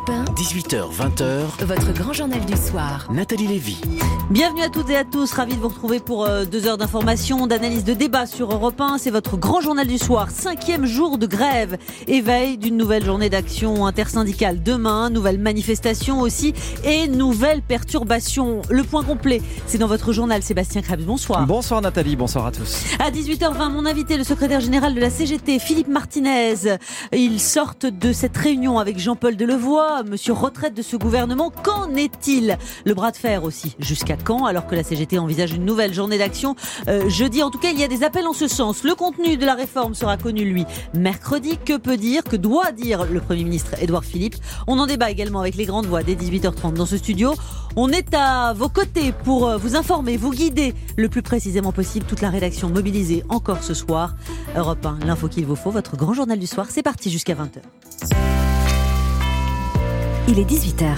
Europe 1, 18h-20h, votre grand journal du soir. Nathalie Lévy. Bienvenue à toutes et à tous, ravi de vous retrouver pour 2 heures d'information, d'analyse, de débat sur Europe 1. C'est votre grand journal du soir, 5e jour de grève, éveil d'une nouvelle journée d'action intersyndicale demain, nouvelle manifestation aussi et nouvelle perturbation. Le point complet, c'est dans votre journal. Sébastien Krebs, bonsoir. Bonsoir Nathalie, bonsoir à tous. À 18h20, mon invité, le secrétaire général de la CGT, Philippe Martinez. Ils sortent de cette réunion avec Jean-Paul Delevoye, monsieur retraite de ce gouvernement. Qu'en est-il? Le bras de fer aussi, jusqu'à quand, alors que la CGT envisage une nouvelle journée d'action jeudi? En tout cas, il y a des appels en ce sens. Le contenu de la réforme sera connu, lui, mercredi. Que peut dire, que doit dire le Premier ministre Édouard Philippe? On en débat également avec les grandes voix dès 18h30 dans ce studio. On est à vos côtés pour vous informer, vous guider le plus précisément possible. Toute la rédaction mobilisée encore ce soir. Europe 1, l'info qu'il vous faut, votre grand journal du soir. C'est parti jusqu'à 20h. Il est 18h.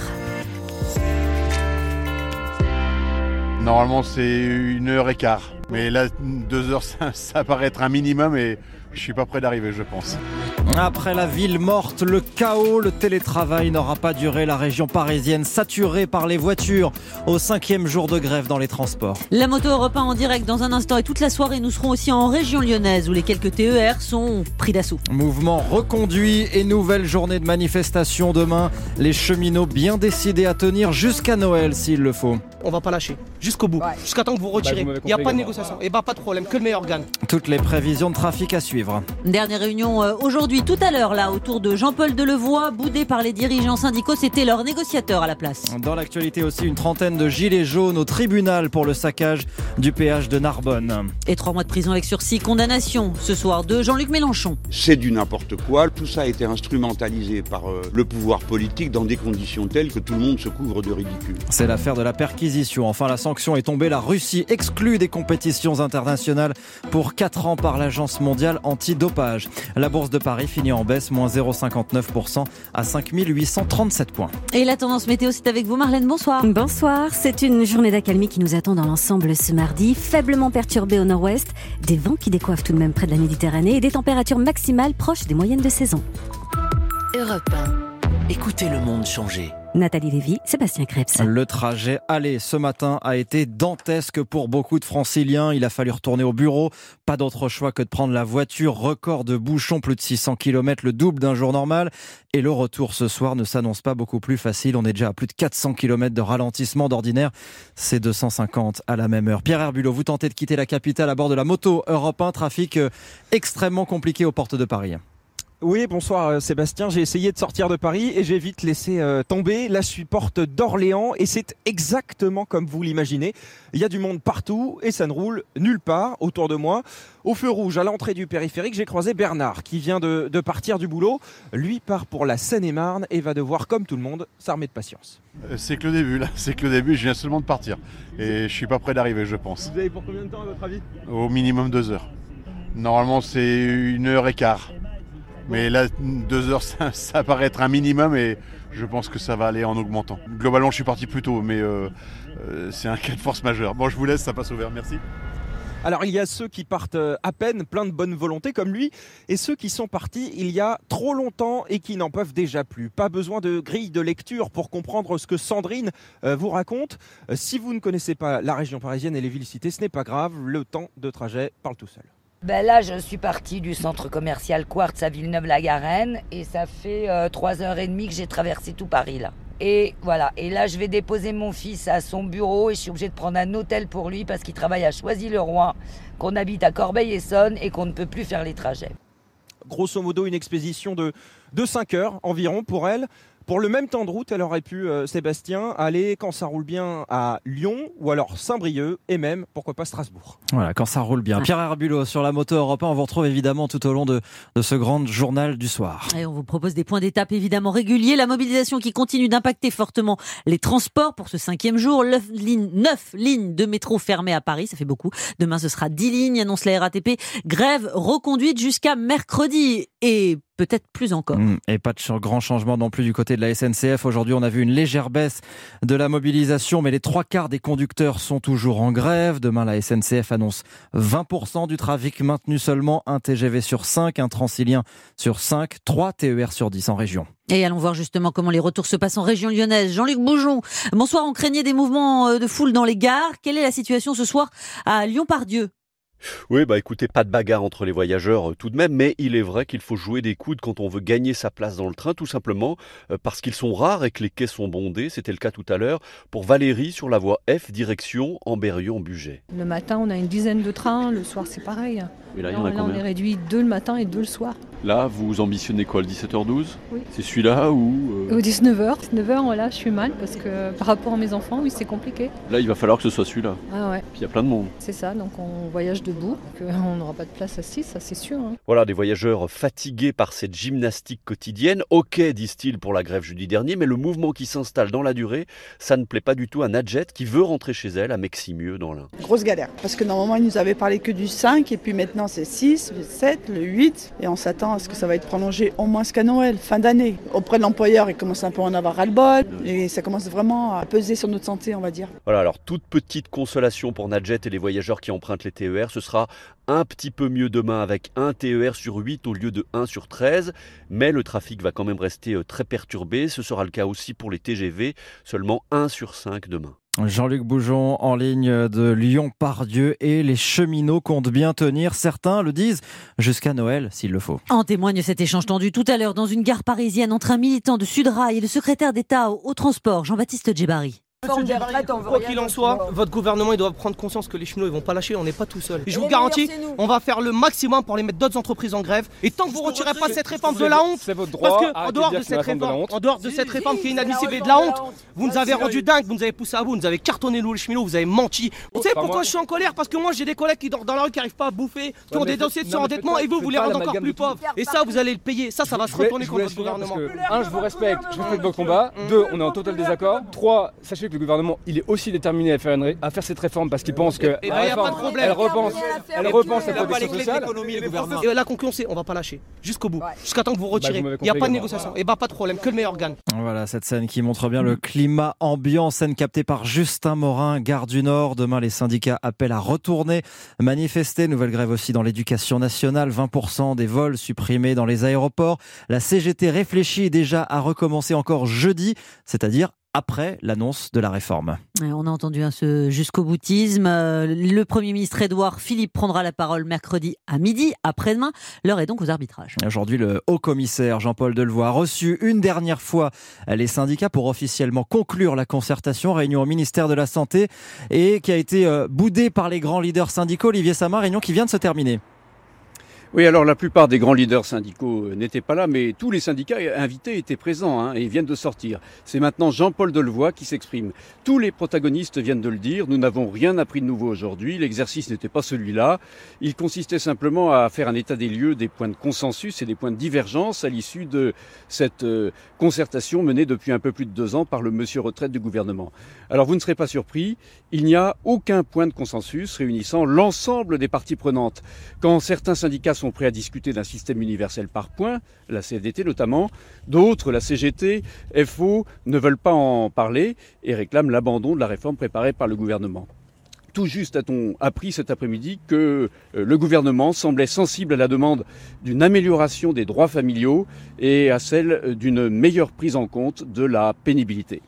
Normalement, c'est 1h15. Mais là, 2 heures, ça paraît être un minimum et je suis pas prêt d'arriver, je pense. Après la ville morte, le chaos, le télétravail n'aura pas duré. La région parisienne saturée par les voitures au 5e jour de grève dans les transports. La moto Europe 1 en direct dans un instant et toute la soirée, nous serons aussi en région lyonnaise où les quelques TER sont pris d'assaut. Mouvement reconduit et nouvelle journée de manifestation demain. Les cheminots bien décidés à tenir jusqu'à Noël s'il le faut. On va pas lâcher, jusqu'au bout, jusqu'à temps que vous retirez. Il n'y a pas de négociation, et pas de problème, que le meilleur gagne. Toutes les prévisions de trafic à suivre. Dernière réunion aujourd'hui, tout à l'heure, là, autour de Jean-Paul Delevoye, boudé par les dirigeants syndicaux, c'était leur négociateur à la place. Dans l'actualité aussi, une trentaine de gilets jaunes au tribunal pour le saccage du péage de Narbonne. Et 3 mois de prison avec sursis, condamnation ce soir de Jean-Luc Mélenchon. C'est du n'importe quoi, tout ça a été instrumentalisé par le pouvoir politique dans des conditions telles que tout le monde se couvre de ridicule. C'est l'affaire de la perquisition. Enfin, la sanction est tombée. La Russie exclue des compétitions internationales pour 4 ans par l'Agence mondiale antidopage. La bourse de Paris finit en baisse, moins 0,59% à 5 837 points. Et la tendance météo, c'est avec vous Marlène, bonsoir. Bonsoir, c'est une journée d'accalmie qui nous attend dans l'ensemble ce mardi. Faiblement perturbée au nord-ouest, des vents qui décoiffent tout de même près de la Méditerranée et des températures maximales proches des moyennes de saison. Europe 1. Écoutez le monde changer. Nathalie Lévy, Sébastien Krebs. Le trajet aller ce matin a été dantesque pour beaucoup de franciliens. Il a fallu retourner au bureau. Pas d'autre choix que de prendre la voiture. Record de bouchons, plus de 600 km, le double d'un jour normal. Et le retour ce soir ne s'annonce pas beaucoup plus facile. On est déjà à plus de 400 km de ralentissement. D'ordinaire, c'est 250 à la même heure. Pierre Herbulot, vous tentez de quitter la capitale à bord de la moto Europe 1. Trafic extrêmement compliqué aux portes de Paris. Oui, bonsoir Sébastien, j'ai essayé de sortir de Paris et j'ai vite laissé tomber. Là je suis porte d'Orléans et c'est exactement comme vous l'imaginez. Il y a du monde partout et ça ne roule nulle part autour de moi. Au feu rouge, à l'entrée du périphérique, j'ai croisé Bernard qui vient de partir du boulot. Lui part pour la Seine-et-Marne et va devoir, comme tout le monde, s'armer de patience. C'est que le début, là. C'est que le début, je viens seulement de partir. Et je suis pas prêt d'arriver, je pense. Vous avez pour combien de temps à votre avis? Au minimum 2 heures. Normalement, c'est 1h15. Mais là, 2 heures, ça paraît être un minimum et je pense que ça va aller en augmentant. Globalement, je suis parti plus tôt, mais c'est un cas de force majeure. Bon, je vous laisse, ça passe au vert. Merci. Alors il y a ceux qui partent à peine, plein de bonne volonté comme lui, et ceux qui sont partis il y a trop longtemps et qui n'en peuvent déjà plus. Pas besoin de grille de lecture pour comprendre ce que Sandrine vous raconte. Si vous ne connaissez pas la région parisienne et les villes citées, ce n'est pas grave, le temps de trajet parle tout seul. Ben là, je suis partie du centre commercial Quartz à Villeneuve-la-Garenne et ça fait 3h30 que j'ai traversé tout Paris là. Et voilà, et là je vais déposer mon fils à son bureau et je suis obligée de prendre un hôtel pour lui parce qu'il travaille à Choisy-le-Roi, qu'on habite à Corbeil-Essonnes et qu'on ne peut plus faire les trajets. Grosso modo, une expédition de 5 heures environ pour elle. Pour le même temps de route, elle aurait pu, Sébastien, aller, quand ça roule bien, à Lyon ou alors Saint-Brieuc et même, pourquoi pas, Strasbourg. Voilà, quand ça roule bien. Pierre Herbulot sur la moto Europe 1. On vous retrouve évidemment tout au long de ce grand journal du soir. Et on vous propose des points d'étape évidemment réguliers. La mobilisation qui continue d'impacter fortement les transports pour ce 5e jour. 9 lignes de métro fermées à Paris, ça fait beaucoup. Demain, ce sera 10 lignes, annonce la RATP. Grève reconduite jusqu'à mercredi. Et peut-être plus encore. Et pas de grand changement non plus du côté de la SNCF. Aujourd'hui, on a vu une légère baisse de la mobilisation, mais les 3/4 des conducteurs sont toujours en grève. Demain, la SNCF annonce 20% du trafic maintenu seulement, un TGV sur 5, un Transilien sur 5, 3 TER sur 10 en région. Et allons voir justement comment les retours se passent en région lyonnaise. Jean-Luc Boujon, bonsoir, on craignait des mouvements de foule dans les gares. Quelle est la situation ce soir à Lyon-Part-Dieu ? Oui, écoutez, pas de bagarre entre les voyageurs tout de même, mais il est vrai qu'il faut jouer des coudes quand on veut gagner sa place dans le train, tout simplement parce qu'ils sont rares et que les quais sont bondés. C'était le cas tout à l'heure pour Valérie sur la voie F, direction Amberieu-en-Bugey. Le matin, on a une dizaine de trains, le soir c'est pareil. Et là, il y en a combien ? On est réduit 2 le matin et 2 le soir. Là, vous ambitionnez quoi, le 17h12 ? Oui. C'est celui-là ou... Au 19h. 19h, voilà, je suis mal parce que par rapport à mes enfants, oui, c'est compliqué. Là, il va falloir que ce soit celui-là. Ah ouais. Puis il y a plein de monde. C'est ça, donc on voyage debout, on n'aura pas de place assise, ça c'est sûr. Voilà, des voyageurs fatigués par cette gymnastique quotidienne. Ok, disent-ils, pour la grève jeudi dernier, mais le mouvement qui s'installe dans la durée, ça ne plaît pas du tout à Nadjet qui veut rentrer chez elle à Meximieux dans l'Ain. Grosse galère, parce que normalement, ils nous avaient parlé que du 5, et puis maintenant c'est 6, le 7, le 8, et on s'attend à ce que ça va être prolongé au moins jusqu'à Noël, fin d'année. Auprès de l'employeur, il commence un peu à en avoir ras-le-bol, et ça commence vraiment à peser sur notre santé, on va dire. Voilà, alors toute petite consolation pour Nadjet et les voyageurs qui empruntent les TER, ce sera un petit peu mieux demain avec un TER sur 8 au lieu de 1 sur 13, mais le trafic va quand même rester très perturbé. Ce sera le cas aussi pour les TGV, seulement 1 sur 5 demain. Jean-Luc Boujon en ligne de Lyon-Part-Dieu et les cheminots comptent bien tenir. Certains le disent jusqu'à Noël s'il le faut. En témoigne cet échange tendu tout à l'heure dans une gare parisienne entre un militant de Sudrail et le secrétaire d'État au transport, Jean-Baptiste Djebari. Quoi qu'il en soit, votre gouvernement il doit prendre conscience que les cheminots ils vont pas lâcher, on n'est pas tout seul. Et je vous garantis, on va faire le maximum pour les mettre d'autres entreprises en grève. Et tant que vous retirez pas cette réforme de la honte, parce que en dehors de cette réforme qui est inadmissible et de la honte, vous nous avez rendu dingue, vous nous avez poussé à bout, vous nous avez cartonné nous les cheminots, vous avez menti. Vous savez pourquoi je suis en colère ? Parce que moi j'ai des collègues qui dorment dans la rue qui n'arrivent pas à bouffer, qui ont des dossiers de surendettement et vous les rendez encore plus pauvres. Et ça vous allez le payer, ça va se retourner contre votre gouvernement. 1, je vous respecte, vos combats. 2, on est en total désaccord. 3, sachez que le gouvernement il est aussi déterminé à faire cette réforme parce qu'il pense que elle repense la protection sociale. Et la concurrence, on va pas lâcher jusqu'au bout, jusqu'à temps que vous retirez. Il n'y a pas de négociation. Et pas de problème, que le meilleur gagne. Voilà cette scène qui montre bien le climat ambiant, scène captée par Justin Morin, gare du Nord. Demain, les syndicats appellent à retourner manifester. Nouvelle grève aussi dans l'éducation nationale, 20% des vols supprimés dans les aéroports. La CGT réfléchit déjà à recommencer encore jeudi, c'est-à-dire après l'annonce de la réforme. On a entendu ce jusqu'au boutisme. Le Premier ministre Édouard Philippe prendra la parole mercredi à midi, après-demain. L'heure est donc aux arbitrages. Aujourd'hui, le haut-commissaire Jean-Paul Delevoye a reçu une dernière fois les syndicats pour officiellement conclure la concertation, réunion au ministère de la Santé, et qui a été boudée par les grands leaders syndicaux. Olivier Sama, réunion qui vient de se terminer. Oui, alors la plupart des grands leaders syndicaux n'étaient pas là, mais tous les syndicats invités étaient présents et ils viennent de sortir. C'est maintenant Jean-Paul Delevoye qui s'exprime. Tous les protagonistes viennent de le dire, nous n'avons rien appris de nouveau aujourd'hui, l'exercice n'était pas celui-là. Il consistait simplement à faire un état des lieux des points de consensus et des points de divergence à l'issue de cette concertation menée depuis un peu plus de 2 ans par le monsieur retraite du gouvernement. Alors vous ne serez pas surpris, il n'y a aucun point de consensus réunissant l'ensemble des parties prenantes. Quand certains syndicats sont prêts à discuter d'un système universel par points, la CFDT notamment, d'autres, la CGT, FO, ne veulent pas en parler et réclament l'abandon de la réforme préparée par le gouvernement. Tout juste a-t-on appris cet après-midi que le gouvernement semblait sensible à la demande d'une amélioration des droits familiaux et à celle d'une meilleure prise en compte de la pénibilité.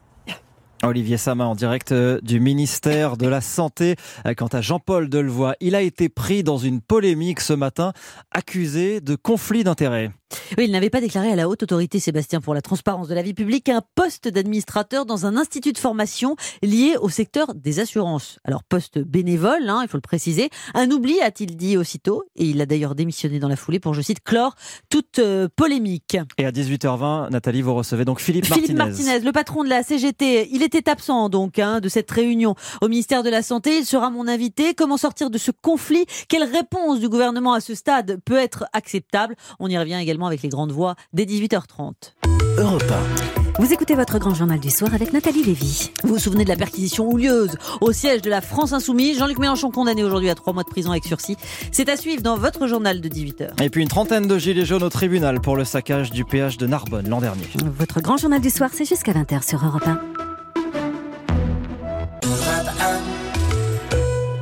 Olivier Sama en direct du ministère de la Santé. Quant à Jean-Paul Delevoye, il a été pris dans une polémique ce matin, accusé de conflit d'intérêts. Oui, il n'avait pas déclaré à la haute autorité, Sébastien, pour la transparence de la vie publique, un poste d'administrateur dans un institut de formation lié au secteur des assurances. Alors, poste bénévole, il faut le préciser. Un oubli, a-t-il dit aussitôt, et il a d'ailleurs démissionné dans la foulée pour, je cite, clore toute polémique. Et à 18h20, Nathalie, vous recevez donc Philippe Martinez, le patron de la CGT. Il était absent donc de cette réunion au ministère de la Santé. Il sera mon invité. Comment sortir de ce conflit ? Quelle réponse du gouvernement à ce stade peut être acceptable ? On y revient également avec les grandes voix dès 18h30. Europe 1. Vous écoutez votre grand journal du soir avec Nathalie Lévy. Vous vous souvenez de la perquisition houleuse au siège de la France Insoumise ? Jean-Luc Mélenchon condamné aujourd'hui à 3 mois de prison avec sursis. C'est à suivre dans votre journal de 18h. Et puis une trentaine de gilets jaunes au tribunal pour le saccage du péage de Narbonne l'an dernier. Votre grand journal du soir, c'est jusqu'à 20h sur Europe 1.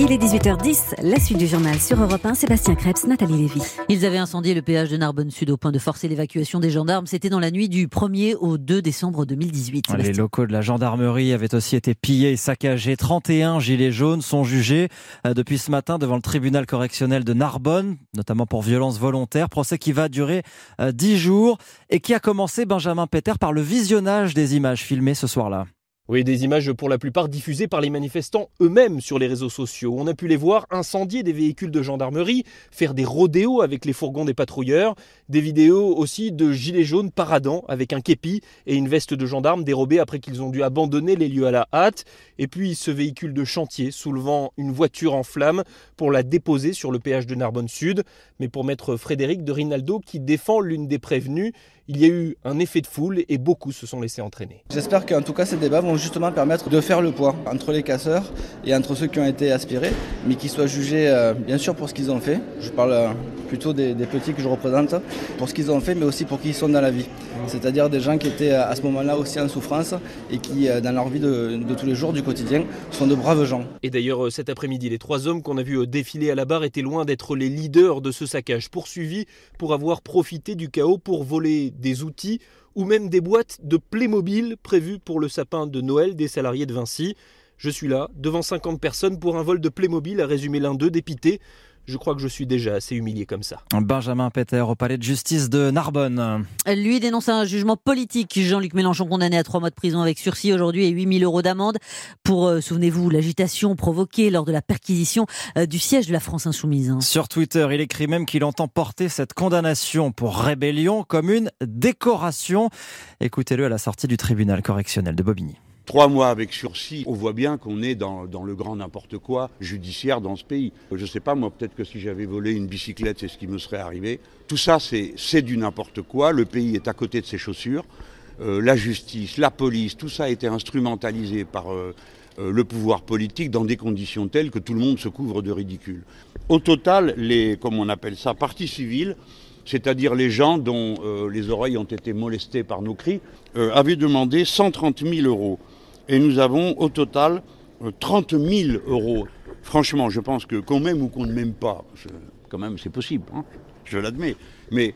Il est 18h10, la suite du journal sur Europe 1, Sébastien Krebs, Nathalie Lévy. Ils avaient incendié le péage de Narbonne Sud au point de forcer l'évacuation des gendarmes. C'était dans la nuit du 1er au 2 décembre 2018. Les locaux de la gendarmerie avaient aussi été pillés et saccagés. 31 gilets jaunes sont jugés depuis ce matin devant le tribunal correctionnel de Narbonne, notamment pour violences volontaires. Procès qui va durer 10 jours et qui a commencé, Benjamin Peter, par le visionnage des images filmées ce soir-là. Oui, des images pour la plupart diffusées par les manifestants eux-mêmes sur les réseaux sociaux. On a pu les voir incendier des véhicules de gendarmerie, faire des rodéos avec les fourgons des patrouilleurs, des vidéos aussi de gilets jaunes paradant avec un képi et une veste de gendarme dérobée après qu'ils ont dû abandonner les lieux à la hâte. Et puis ce véhicule de chantier soulevant une voiture en flammes pour la déposer sur le péage de Narbonne Sud. Mais pour maître Frédéric de Rinaldo, qui défend l'une des prévenues, il y a eu un effet de foule et beaucoup se sont laissés entraîner. J'espère qu'en tout cas ces débats vont justement permettre de faire le poids entre les casseurs et entre ceux qui ont été aspirés, mais qui soient jugés bien sûr pour ce qu'ils ont fait. Je parle plutôt des petits que je représente, pour ce qu'ils ont fait, mais aussi pour qui ils sont dans la vie. C'est-à-dire des gens qui étaient à ce moment-là aussi en souffrance et qui, dans leur vie de tous les jours, du quotidien, sont de braves gens. Et d'ailleurs, cet après-midi, les 3 hommes qu'on a vus défiler à la barre étaient loin d'être les leaders de ce saccage, poursuivis pour avoir profité du chaos pour voler des outils ou même des boîtes de Playmobil prévues pour le sapin de Noël des salariés de Vinci. Je suis là, devant 50 personnes pour un vol de Playmobil, a résumé l'un d'eux dépité. Je crois que je suis déjà assez humilié comme ça. Benjamin Peter au palais de justice de Narbonne. Lui dénonce un jugement politique. Jean-Luc Mélenchon condamné à 3 mois de prison avec sursis aujourd'hui et 8 000 € d'amende pour, souvenez-vous, l'agitation provoquée lors de la perquisition du siège de la France Insoumise. Sur Twitter, il écrit même qu'il entend porter cette condamnation pour rébellion comme une décoration. Écoutez-le à la sortie du tribunal correctionnel de Bobigny. 3 mois avec sursis, on voit bien qu'on est dans le grand n'importe quoi judiciaire dans ce pays. Je sais pas, moi, peut-être que si j'avais volé une bicyclette, c'est ce qui me serait arrivé. Tout ça, c'est du n'importe quoi. Le pays est à côté de ses chaussures. La justice, la police, tout ça a été instrumentalisé par le pouvoir politique dans des conditions telles que tout le monde se couvre de ridicule. Au total, comme on appelle ça, partie civile, c'est-à-dire les gens dont les oreilles ont été molestées par nos cris, avaient demandé 130 000 €. Et nous avons au total 30 000 €. Franchement, je pense que qu'on m'aime ou qu'on ne m'aime pas, quand même c'est possible, hein, je l'admets. Mais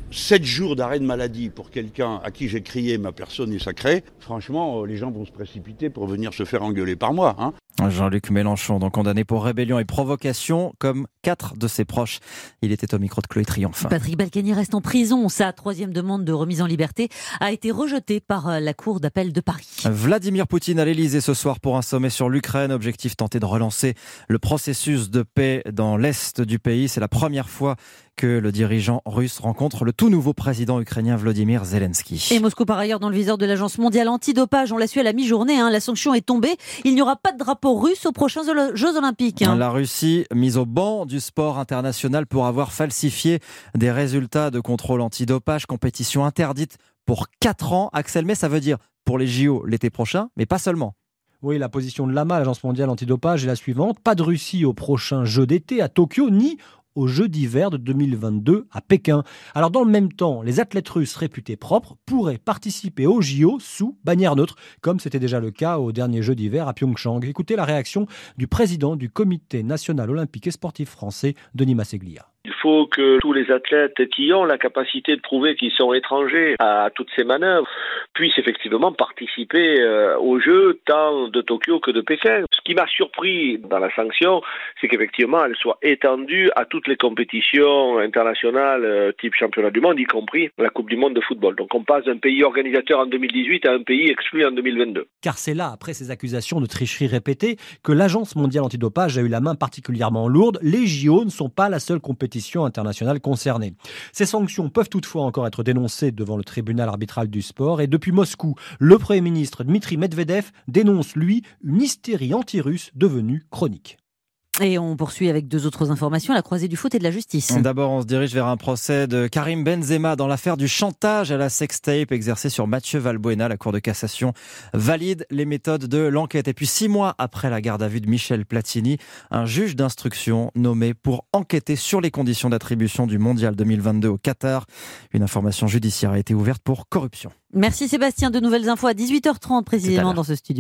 7 jours d'arrêt de maladie pour quelqu'un à qui j'ai crié ma personne est sacrée, franchement, les gens vont se précipiter pour venir se faire engueuler par moi. Hein. Jean-Luc Mélenchon, donc condamné pour rébellion et provocation, comme 4 de ses proches. Il était au micro de Chloé Triomphe. Patrick Balkany reste en prison. Sa 3e demande de remise en liberté a été rejetée par la Cour d'appel de Paris. Vladimir Poutine à l'Elysée ce soir pour un sommet sur l'Ukraine. Objectif tenter de relancer le processus de paix dans l'est du pays. C'est la première fois que le dirigeant russe rencontre le tout nouveau président ukrainien Volodymyr Zelensky. Et Moscou par ailleurs dans le viseur de l'Agence mondiale antidopage. On l'a su à la mi-journée, la sanction est tombée. Il n'y aura pas de drapeau russe aux prochains Jeux Olympiques. La Russie mise au banc du sport international pour avoir falsifié des résultats de contrôle antidopage. Compétition interdite pour 4 ans. Axel May, ça veut dire pour les JO l'été prochain, mais pas seulement. Oui, la position de l'AMA, l'Agence mondiale antidopage, est la suivante. Pas de Russie aux prochains Jeux d'été à Tokyo, ni aux Jeux d'hiver de 2022 à Pékin. Alors dans le même temps, les athlètes russes réputés propres pourraient participer aux JO sous bannière neutre, comme c'était déjà le cas aux derniers Jeux d'hiver à Pyeongchang. Écoutez la réaction du président du Comité national olympique et sportif français, Denis Masseglia. Il faut que tous les athlètes qui ont la capacité de prouver qu'ils sont étrangers à toutes ces manœuvres puissent effectivement participer aux Jeux tant de Tokyo que de Pékin. Ce qui m'a surpris dans la sanction, c'est qu'effectivement elle soit étendue à toutes les compétitions internationales type championnat du monde, y compris la Coupe du monde de football. Donc on passe d'un pays organisateur en 2018 à un pays exclu en 2022. Car c'est là, après ces accusations de tricherie répétées, que l'Agence mondiale antidopage a eu la main particulièrement lourde. Les JO ne sont pas la seule compétition internationale concernée. Ces sanctions peuvent toutefois encore être dénoncées devant le tribunal arbitral du sport. Et depuis Moscou, le Premier ministre Dmitri Medvedev dénonce, lui, une hystérie anti-russe devenue chronique. Et on poursuit avec 2 autres informations, la croisée du foot et de la justice. D'abord, on se dirige vers un procès de Karim Benzema dans l'affaire du chantage à la sextape exercé sur Mathieu Valbuena. La Cour de cassation valide les méthodes de l'enquête. Et puis 6 mois après la garde à vue de Michel Platini, un juge d'instruction nommé pour enquêter sur les conditions d'attribution du Mondial 2022 au Qatar. Une information judiciaire a été ouverte pour corruption. Merci Sébastien, de nouvelles infos à 18h30 précisément dans ce studio.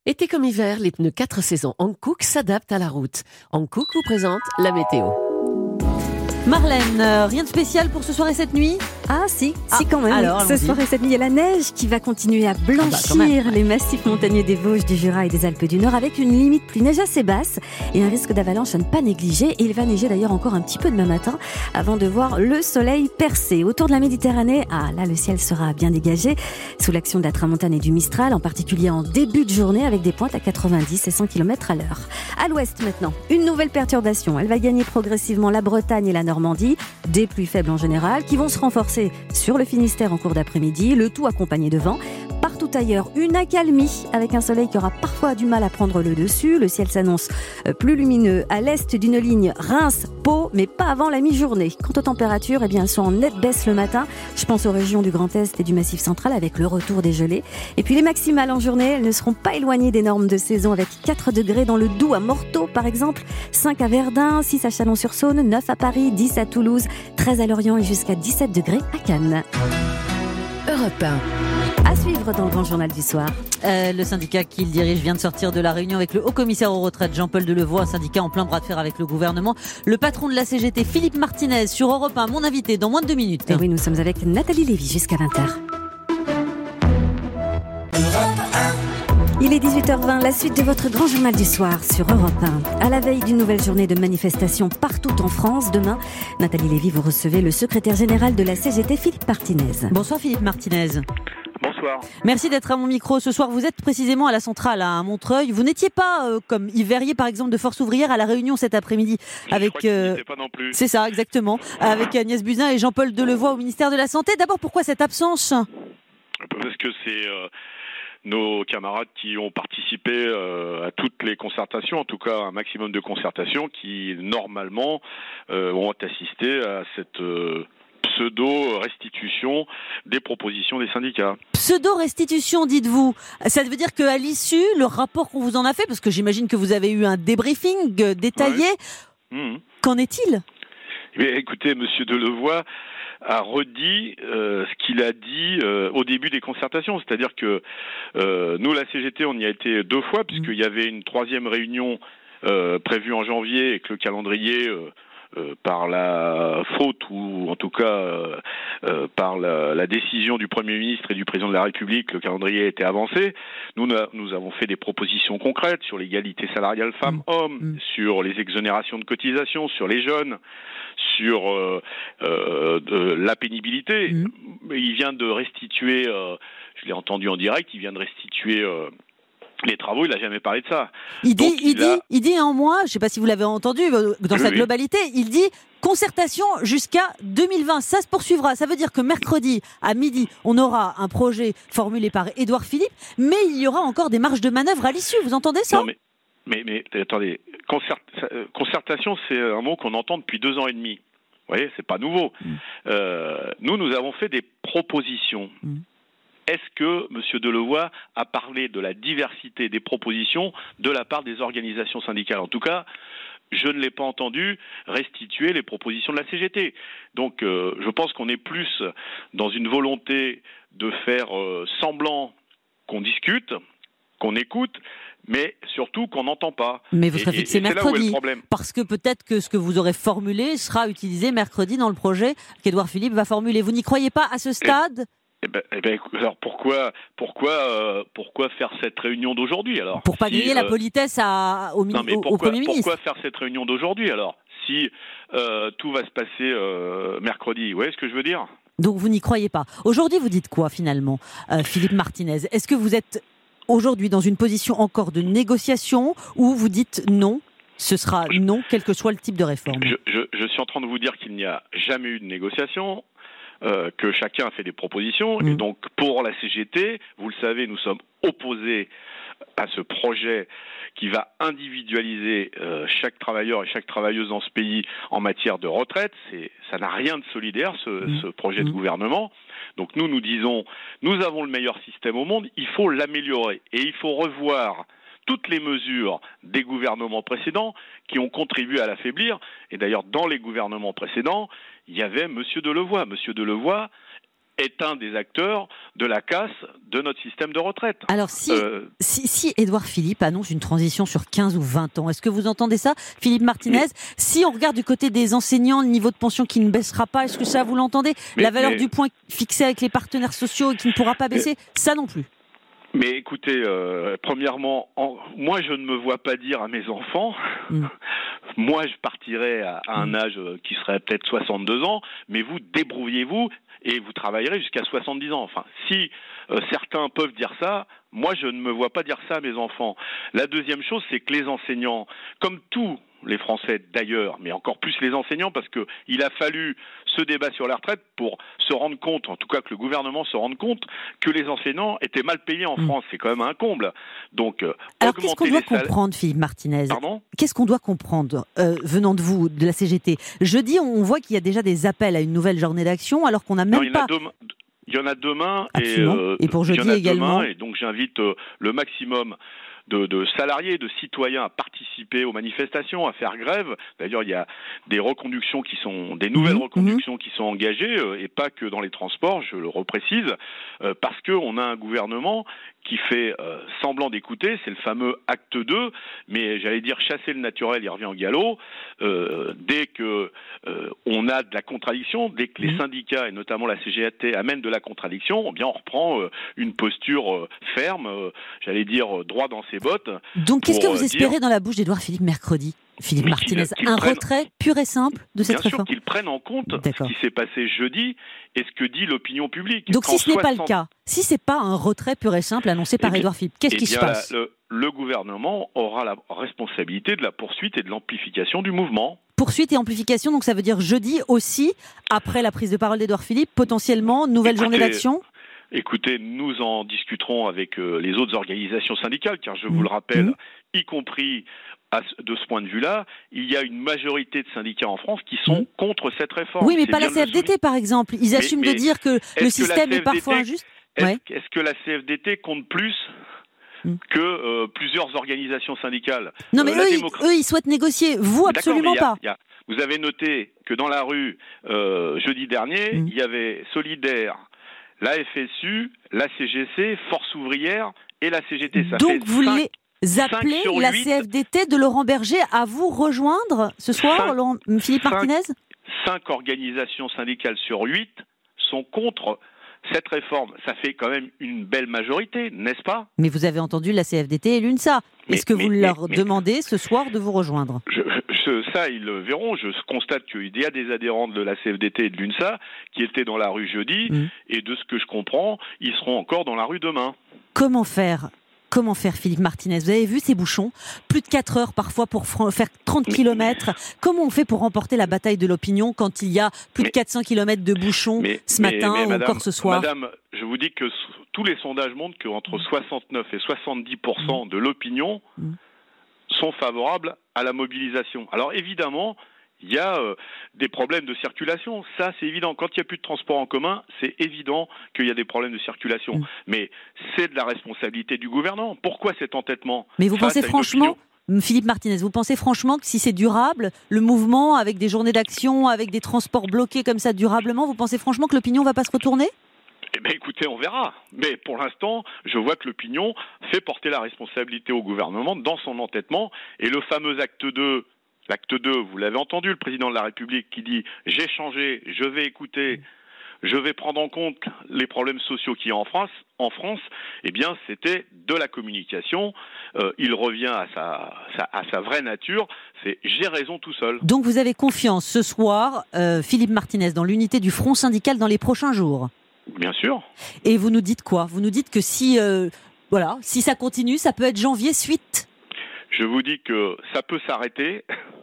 Été comme hiver, les pneus 4 saisons Hankook s'adaptent à la route. Hankook vous présente la météo. Marlène, rien de spécial pour ce soir et cette nuit ? Si quand même. Alors, ce soir et cette nuit, il y a la neige qui va continuer à blanchir les massifs montagneux des Vosges, du Jura et des Alpes du Nord, avec une limite pluie neige assez basse et un risque d'avalanche à ne pas négliger. Et il va neiger d'ailleurs encore un petit peu demain matin avant de voir le soleil percer. Autour de la Méditerranée, là le ciel sera bien dégagé sous l'action de la tramontane et du Mistral, en particulier en début de journée avec des pointes à 90 et 100 km à l'heure. À l'ouest maintenant, une nouvelle perturbation. Elle va gagner progressivement la Bretagne et la Normandie, des pluies faibles en général qui vont se renforcer sur le Finistère en cours d'après-midi, le tout accompagné de vent. Partout ailleurs, une accalmie avec un soleil qui aura parfois du mal à prendre le dessus. Le ciel s'annonce plus lumineux à l'est d'une ligne Reims-Pau, mais pas avant la mi-journée. Quant aux températures, elles sont en nette baisse le matin. Je pense aux régions du Grand Est et du Massif central avec le retour des gelées. Et puis les maximales en journée, elles ne seront pas éloignées des normes de saison avec 4 degrés dans le Doubs à Morteau par exemple, 5 à Verdun, 6 à Chalon-sur-Saône, 9 à Paris, 10 à Toulouse, 13 à Lorient et jusqu'à 17 degrés à Cannes. Europe 1. À suivre dans le grand journal du soir. Le syndicat qu'il dirige vient de sortir de la réunion avec le haut-commissaire aux retraites Jean-Paul Delevoye, un syndicat en plein bras de fer avec le gouvernement. Le patron de la CGT, Philippe Martinez, sur Europe 1, mon invité dans moins de 2 minutes. Et oui, nous sommes avec Nathalie Lévy jusqu'à 20h. Il est 18h20, la suite de votre grand journal du soir sur Europe 1. À la veille d'une nouvelle journée de manifestation partout en France, demain, Nathalie Lévy, vous recevez le secrétaire général de la CGT, Philippe Martinez. Bonsoir Philippe Martinez. Bonsoir. Merci d'être à mon micro ce soir. Vous êtes précisément à la centrale à Montreuil. Vous n'étiez pas comme Yves Verrier par exemple de Force Ouvrière à la réunion cet après-midi avec. Pas non plus. C'est ça exactement. Avec Agnès Buzyn et Jean-Paul Delevoye au ministère de la Santé. D'abord, pourquoi cette absence ? Parce que c'est nos camarades qui ont participé à toutes les concertations, en tout cas un maximum de concertations, qui normalement ont assisté à cette pseudo-restitution des propositions des syndicats. Pseudo-restitution, dites-vous. Ça veut dire qu'à l'issue, le rapport qu'on vous en a fait, parce que j'imagine que vous avez eu un débriefing détaillé, qu'en est-il ? Écoutez, Monsieur Delevoye a redit ce qu'il a dit au début des concertations, c'est-à-dire que nous, la CGT, on y a été 2 fois, puisqu'il y avait une 3e réunion prévue en janvier et que le calendrier... par la faute ou en tout cas par la décision du Premier ministre et du Président de la République, le calendrier a été avancé. Nous avons fait des propositions concrètes sur l'égalité salariale femmes-hommes, sur les exonérations de cotisations, sur les jeunes, sur la pénibilité. Il vient de restituer, je l'ai entendu en direct, il vient de restituer... les travaux, il n'a jamais parlé de ça. Il dit en moi, je ne sais pas si vous l'avez entendu, dans sa globalité, il dit concertation jusqu'à 2020. Ça se poursuivra. Ça veut dire que mercredi, à midi, on aura un projet formulé par Édouard Philippe, mais il y aura encore des marges de manœuvre à l'issue. Vous entendez ça ? Non, mais attendez, concertation, c'est un mot qu'on entend depuis 2 ans et demi. Vous voyez, c'est pas nouveau. Nous avons fait des propositions. Est-ce que M. Delevoye a parlé de la diversité des propositions de la part des organisations syndicales ? En tout cas, je ne l'ai pas entendu restituer les propositions de la CGT. Donc, je pense qu'on est plus dans une volonté de faire semblant qu'on discute, qu'on écoute, mais surtout qu'on n'entend pas. Mais vous serez fixé mercredi, parce que peut-être que ce que vous aurez formulé sera utilisé mercredi dans le projet qu'Édouard Philippe va formuler. Vous n'y croyez pas à ce stade ? Alors pourquoi faire cette réunion d'aujourd'hui alors ? Pour pas griller la politesse au Premier ministre. Pourquoi faire cette réunion d'aujourd'hui alors ? Si tout va se passer mercredi, vous voyez ce que je veux dire ? Donc vous n'y croyez pas. Aujourd'hui, vous dites quoi finalement, Philippe Martinez ? Est-ce que vous êtes aujourd'hui dans une position encore de négociation ou vous dites non ? Ce sera non, quel que soit le type de réforme. Je suis en train de vous dire qu'il n'y a jamais eu de négociation. Que chacun a fait des propositions. Et donc, pour la CGT, vous le savez, nous sommes opposés à ce projet qui va individualiser chaque travailleur et chaque travailleuse dans ce pays en matière de retraite. Ça n'a rien de solidaire, ce projet de gouvernement. Donc nous disons, nous avons le meilleur système au monde, il faut l'améliorer. Et il faut revoir toutes les mesures des gouvernements précédents qui ont contribué à l'affaiblir. Et d'ailleurs, dans les gouvernements précédents, il y avait M. Delevoye. M. Delevoye est un des acteurs de la casse de notre système de retraite. Alors si Édouard Philippe annonce une transition sur 15 ou 20 ans, est-ce que vous entendez ça, Philippe Martinez? Si on regarde du côté des enseignants, le niveau de pension qui ne baissera pas, est-ce que ça vous l'entendez? La valeur du point fixée avec les partenaires sociaux et qui ne pourra pas baisser, ça non plus. Mais écoutez, premièrement, moi je ne me vois pas dire à mes enfants, moi je partirai à un âge qui serait peut-être 62 ans, mais vous débrouillez-vous et vous travaillerez jusqu'à 70 ans. Enfin, si certains peuvent dire ça, moi je ne me vois pas dire ça à mes enfants. La deuxième chose, c'est que les enseignants, comme tous les Français d'ailleurs, mais encore plus les enseignants, parce que il a fallu ce débat sur la retraite pour se rendre compte, en tout cas que le gouvernement se rende compte, que les enseignants étaient mal payés en France. C'est quand même un comble. Donc, alors qu'est-ce qu'on doit comprendre, Philippe Martinez? Pardon ? Qu'est-ce qu'on doit comprendre venant de vous, de la CGT? Jeudi, on voit qu'il y a déjà des appels à une nouvelle journée d'action, alors qu'on n'a même pas... Il y en a demain, et pour jeudi également. Et donc j'invite le maximum de salariés, de citoyens à participer aux manifestations, à faire grève. D'ailleurs, il y a des reconductions des nouvelles reconductions qui sont engagées, et pas que dans les transports, je le reprécise, parce qu'on a un gouvernement qui fait semblant d'écouter, c'est le fameux acte 2, mais j'allais dire chasser le naturel, il revient au galop. Dès que on a de la contradiction, dès que les syndicats, et notamment la CGT, amènent de la contradiction, eh bien on reprend une posture ferme, j'allais dire droit dans ses bottes. Donc qu'est-ce que vous espérez dans la bouche d'Édouard Philippe mercredi, Philippe Martinez? Un retrait pur et simple de cette réforme? Bien sûr qu'ils prennent en compte ce qui s'est passé jeudi et ce que dit l'opinion publique. Donc si ce n'est pas le cas, si c'est pas un retrait pur et simple annoncé par Édouard Philippe, qu'est-ce qui se passe? Le gouvernement aura la responsabilité de la poursuite et de l'amplification du mouvement. Poursuite et amplification, donc ça veut dire jeudi aussi, après la prise de parole d'Édouard Philippe, potentiellement nouvelle journée d'action? Écoutez, nous en discuterons avec les autres organisations syndicales, car je vous le rappelle, y compris de ce point de vue-là, il y a une majorité de syndicats en France qui sont contre cette réforme. Oui, mais pas la CFDT, par exemple. Ils assument de dire que le système est parfois injuste. Est-ce que la CFDT compte plus que plusieurs organisations syndicales? Non, mais eux, ils souhaitent négocier. Vous, absolument pas. Vous avez noté que dans la rue, jeudi dernier, il y avait Solidaire, la FSU, la CGC, Force ouvrière et la CGT. Donc vous voulez appeler la CFDT de Laurent Berger à vous rejoindre ce soir, Philippe Martinez? 5 organisations syndicales sur 8 sont contre cette réforme. Ça fait quand même une belle majorité, n'est-ce pas? Mais vous avez entendu la CFDT et l'UNSA. Est-ce que vous leur demandez ce soir de vous rejoindre? Ça, ils le verront. Je constate qu'il y a des adhérents de la CFDT et de l'UNSA qui étaient dans la rue jeudi, et de ce que je comprends, ils seront encore dans la rue demain. Comment faire, Philippe Martinez? Vous avez vu ces bouchons? Plus de 4 heures parfois pour faire 30 km. Comment on fait pour remporter la bataille de l'opinion quand il y a plus de 400 km de bouchons ce matin ou encore ce soir? Madame, je vous dis que tous les sondages montrent qu'entre 69 et 70% de l'opinion sont favorables à la mobilisation. Alors évidemment, il y a des problèmes de circulation. Ça, c'est évident. Quand il n'y a plus de transport en commun, c'est évident qu'il y a des problèmes de circulation. Mais c'est de la responsabilité du gouvernement. Pourquoi cet entêtement? Mais vous pensez franchement, Philippe Martinez, vous pensez franchement que si c'est durable, le mouvement avec des journées d'action, avec des transports bloqués comme ça durablement, vous pensez franchement que l'opinion ne va pas se retourner? Eh bien, écoutez, on verra. Mais pour l'instant, je vois que l'opinion fait porter la responsabilité au gouvernement dans son entêtement. Et le fameux acte 2, l'acte 2, vous l'avez entendu, le président de la République qui dit « j'ai changé, je vais écouter, je vais prendre en compte les problèmes sociaux qu'il y a en France, eh bien, c'était de la communication. Il revient à sa vraie nature. C'est « j'ai raison tout seul ». Donc vous avez confiance ce soir, Philippe Martinez, dans l'unité du Front syndical dans les prochains jours? Bien sûr. Et vous nous dites quoi? Vous nous dites que si ça continue, ça peut être janvier suite? Je vous dis que ça peut s'arrêter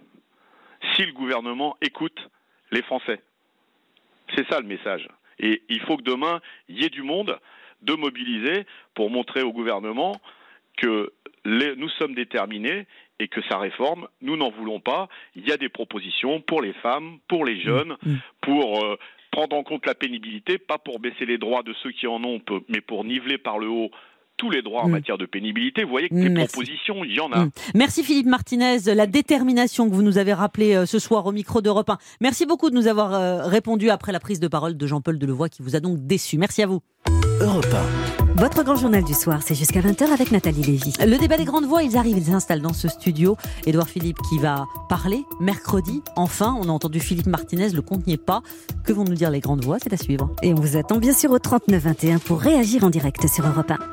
si le gouvernement écoute les Français. C'est ça le message. Et il faut que demain, il y ait du monde de mobiliser pour montrer au gouvernement que nous sommes déterminés et que sa réforme, nous n'en voulons pas. Il y a des propositions pour les femmes, pour les jeunes, pour prendre en compte la pénibilité, pas pour baisser les droits de ceux qui en ont, mais pour niveler par le haut tous les droits en matière de pénibilité. Vous voyez que des propositions, il y en a. Merci Philippe Martinez, la détermination que vous nous avez rappelée ce soir au micro d'Europe 1. Merci beaucoup de nous avoir répondu après la prise de parole de Jean-Paul Delevoye qui vous a donc déçu. Merci à vous. Europe 1. Votre grand journal du soir, c'est jusqu'à 20h avec Nathalie Lévy. Le débat des grandes voix, ils arrivent, ils s'installent dans ce studio. Édouard Philippe qui va parler mercredi. Enfin, on a entendu Philippe Martinez, le compte n'y est pas. Que vont nous dire les grandes voix? C'est à suivre. Et on vous attend bien sûr au 3921 pour réagir en direct sur Europe 1.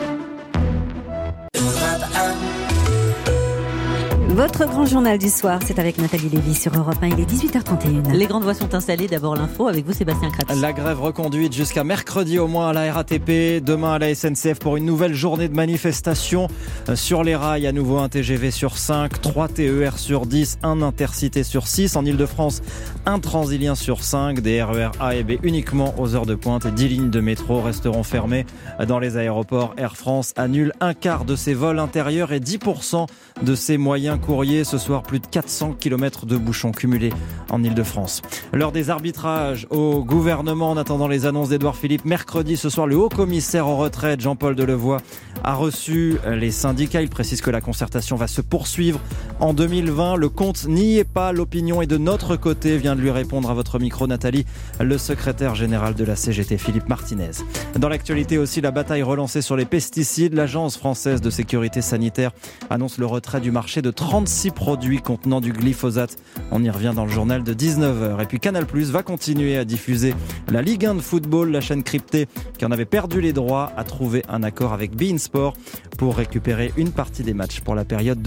Votre grand journal du soir, c'est avec Nathalie Lévy sur Europe 1, il est 18h31. Les grandes voix sont installées, d'abord l'info avec vous Sébastien Kratz. La grève reconduite jusqu'à mercredi au moins à la RATP, demain à la SNCF pour une nouvelle journée de manifestation. Sur les rails, à nouveau un TGV sur 5, 3 TER sur 10, un Intercité sur 6. En Ile-de-France, un Transilien sur 5, des RER A et B uniquement aux heures de pointe et 10 lignes de métro resteront fermées. Dans les aéroports, Air France annule un quart de ses vols intérieurs et 10% de ses moyens courrier. Ce soir, plus de 400 km de bouchons cumulés en Ile-de-France. L'heure des arbitrages au gouvernement en attendant les annonces d'Édouard Philippe. Mercredi, ce soir, le haut-commissaire aux retraites, Jean-Paul Delevoye, a reçu les syndicats. Il précise que la concertation va se poursuivre en 2020. Le compte n'y est pas. L'opinion est de notre côté, vient de lui répondre à votre micro, Nathalie, le secrétaire général de la CGT, Philippe Martinez. Dans l'actualité aussi, la bataille relancée sur les pesticides. L'Agence française de sécurité sanitaire annonce le retrait du marché de 36 produits contenant du glyphosate. On y revient dans le journal de 19h. Et puis Canal+ va continuer à diffuser la Ligue 1 de football. La chaîne cryptée qui en avait perdu les droits a trouvé un accord avec beIN Sport pour récupérer une partie des matchs pour la période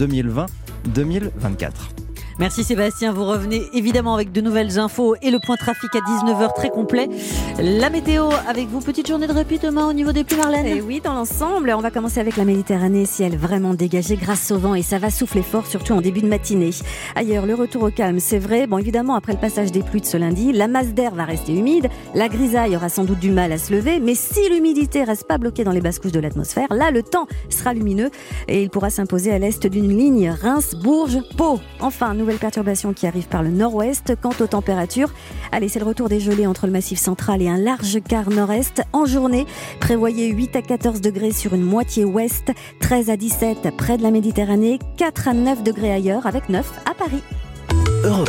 2020-2024. Merci Sébastien, vous revenez évidemment avec de nouvelles infos et le point trafic à 19h très complet. La météo avec vous, petite journée de répit demain au niveau des pluies, Marlène? Et oui, dans l'ensemble, on va commencer avec la Méditerranée, ciel vraiment dégagé grâce au vent et ça va souffler fort, surtout en début de matinée. Ailleurs, le retour au calme, c'est vrai. Bon, évidemment, après le passage des pluies de ce lundi, la masse d'air va rester humide, la grisaille aura sans doute du mal à se lever, mais si l'humidité reste pas bloquée dans les basses couches de l'atmosphère, là, le temps sera lumineux et il pourra s'imposer à l'est d'une ligne Reims-Bourges-Pau. Enfin, nouvelle perturbation qui arrive par le nord-ouest. Quant aux températures, allez, c'est le retour des gelées entre le massif central et un large quart nord-est. En journée, prévoyez 8 à 14 degrés sur une moitié ouest, 13 à 17 près de la Méditerranée, 4 à 9 degrés ailleurs, avec 9 à Paris. Europe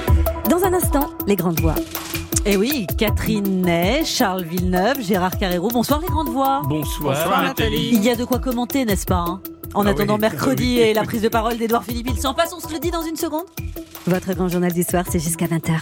1. Dans un instant, les grandes voix. Eh oui, Catherine Ney, Charles Villeneuve, Gérard Carrero. Bonsoir les grandes voix. Bonsoir Nathalie. Il y a de quoi commenter, n'est-ce pas, hein? En attendant mercredi et la prise de parole d'Édouard Philippe, il s'en passe, on se le dit dans une seconde. Votre grand journal du soir, c'est jusqu'à 20h.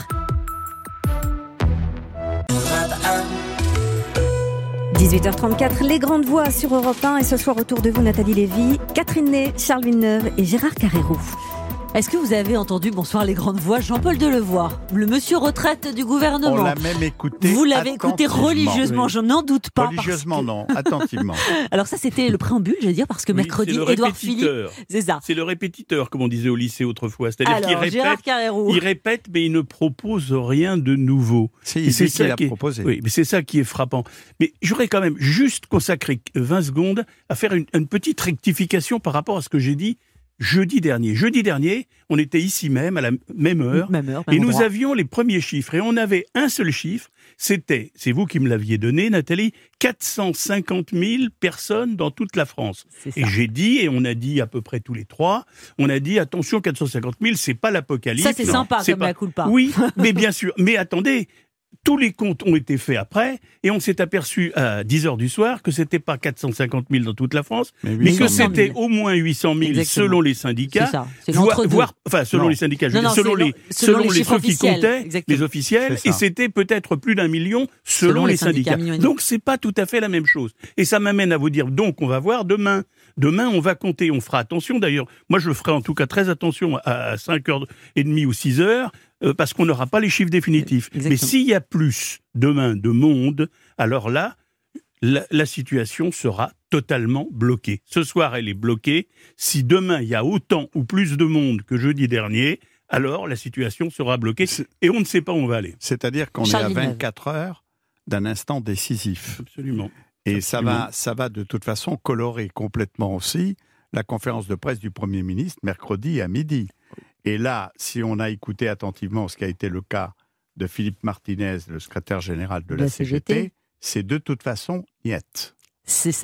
18h34, les grandes voix sur Europe 1 et ce soir autour de vous Nathalie Lévy, Catherine Ney, Charles Villeneuve et Gérard Carrero. Est-ce que vous avez entendu, bonsoir les grandes voix, Jean-Paul Delevoye, le monsieur retraite du gouvernement? On l'a même écouté. Vous l'avez écouté religieusement, oui. Je n'en doute pas. Religieusement, non, attentivement. Alors ça, c'était le préambule, je veux dire, parce que mercredi, Édouard Philippe... C'est ça. C'est le répétiteur, comme on disait au lycée autrefois. C'est-à-dire qu'il Gérard Carrero. Il répète, mais il ne propose rien de nouveau. C'est ça qu'il a proposé. Oui, mais c'est ça qui est frappant. Mais j'aurais quand même juste consacré 20 secondes à faire une petite rectification par rapport à ce que j'ai dit jeudi dernier. Jeudi dernier, on était ici même, à la même heure, et nous avions les premiers chiffres. Et on avait un seul chiffre, c'est vous qui me l'aviez donné, Nathalie, 450 000 personnes dans toute la France. Et j'ai dit, et on a dit à peu près tous les trois, on a dit, attention, 450 000, c'est pas l'apocalypse. Ça, c'est sympa, comme la culpa. Oui, mais bien sûr. Mais attendez, tous les comptes ont été faits après, et on s'est aperçu à 10h du soir que c'était pas 450 000 dans toute la France, mais que c'était au moins 800 000 selon les syndicats. C'est ça. C'est l'entre-deux. Enfin, selon les syndicats, selon les ceux qui comptaient, les officiels, et c'était peut-être plus d'1 million selon les syndicats. Donc c'est pas tout à fait la même chose. Et ça m'amène à vous dire, donc on va voir demain. Demain, on va compter, on fera attention d'ailleurs. Moi, je ferai en tout cas très attention à 5h30 ou 6h, parce qu'on n'aura pas les chiffres définitifs. Exactement. Mais s'il y a plus demain de monde, alors là, la situation sera totalement bloquée. Ce soir, elle est bloquée. Si demain, il y a autant ou plus de monde que jeudi dernier, alors la situation sera bloquée et on ne sait pas où on va aller. C'est-à-dire qu'on est à 24 heures d'un instant décisif. Absolument. Et ça va de toute façon colorer complètement aussi la conférence de presse du Premier ministre mercredi à midi. Et là, si on a écouté attentivement ce qui a été le cas de Philippe Martinez, le secrétaire général de la CGT, c'est de toute façon niet. C'est ça.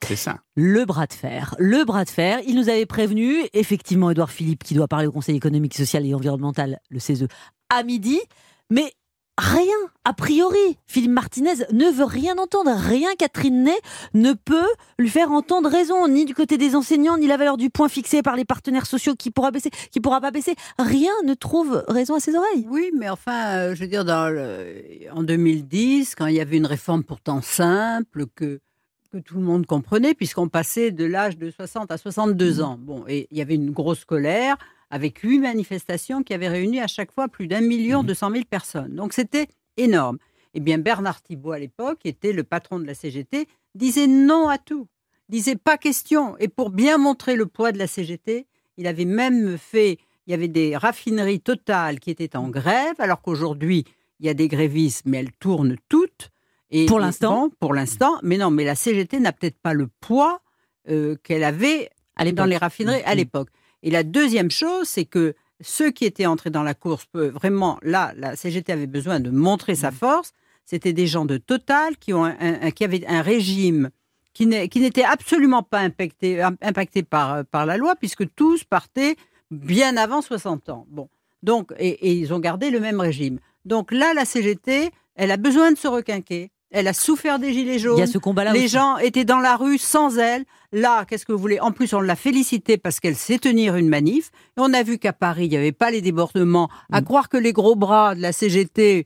C'est ça. Le bras de fer. Il nous avait prévenu, effectivement, Édouard Philippe, qui doit parler au Conseil économique, social et environnemental, le CESE, à midi, mais rien, a priori. Philippe Martinez ne veut rien entendre. Rien, Catherine Ney, ne peut lui faire entendre raison, ni du côté des enseignants, ni la valeur du point fixé par les partenaires sociaux qui pourra pas baisser. Rien ne trouve raison à ses oreilles. Oui, mais enfin, je veux dire, en 2010, quand il y avait une réforme pourtant simple, que tout le monde comprenait, puisqu'on passait de l'âge de 60 à 62 ans. Bon, et il y avait une grosse colère, avec 8 manifestations qui avaient réuni à chaque fois plus d'1 200 000 personnes. Donc c'était énorme. Eh bien, Bernard Thibault, à l'époque, qui était le patron de la CGT, disait non à tout. Disait pas question. Et pour bien montrer le poids de la CGT, il avait même il y avait des raffineries Total qui étaient en grève, alors qu'aujourd'hui, il y a des grévistes, mais elles tournent toutes. Et pour l'instant. Pour l'instant. Mais non, mais la CGT n'a peut-être pas le poids qu'elle avait dans les raffineries à l'époque. Et la deuxième chose, c'est que ceux qui étaient entrés dans la course, vraiment, là, la CGT avait besoin de montrer sa force. C'était des gens de Total qui avaient un régime qui n'était absolument pas impacté par la loi, puisque tous partaient bien avant 60 ans. Bon. Donc, et ils ont gardé le même régime. Donc là, la CGT, elle a besoin de se requinquer. Elle a souffert des gilets jaunes. Il y a ce combat-là Les aussi. gens étaient dans la rue sans elle. Là, qu'est-ce que vous voulez ? En plus, on l'a félicitée parce qu'elle sait tenir une manif. Et on a vu qu'à Paris, il n'y avait pas les débordements. À croire que les gros bras de la CGT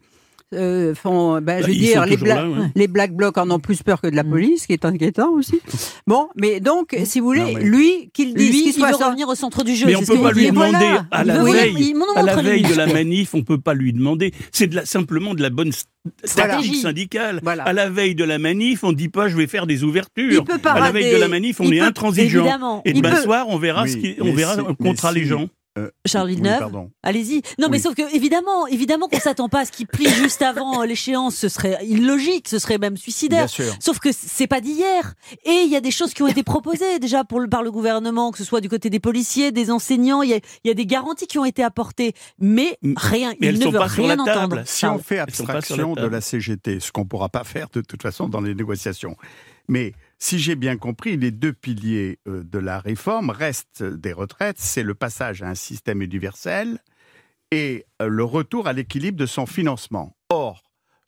font, les Black Blocs en ont plus peur que de la police, ce qui est inquiétant aussi. Bon, mais donc, si vous voulez, lui, qu'il dise qu'il il veut revenir au centre du jeu. Mais on ne peut pas lui demander à la veille de la manif. manif, on ne peut pas lui demander. C'est simplement de la bonne tactique syndicale. Voilà. À la veille de la manif, on ne dit pas je vais faire des ouvertures. Il peut parader, à la veille de la manif, on est intransigeant. Évidemment. Et demain soir, on verra on comptera les gens. Charles Villeneuve, allez-y. Non, mais sauf que évidemment qu'on s'attend pas à ce qui plie juste avant l'échéance. Ce serait illogique, ce serait même suicidaire. Sauf que c'est pas d'hier. Et il y a des choses qui ont été proposées déjà par le gouvernement, que ce soit du côté des policiers, des enseignants. Il y a des garanties qui ont été apportées, mais rien. Mais il ne veut rien entendre. Si on fait abstraction de la CGT, ce qu'on pourra pas faire de toute façon dans les négociations, mais si j'ai bien compris, les deux piliers de la réforme restent des retraites, c'est le passage à un système universel et le retour à l'équilibre de son financement. Or,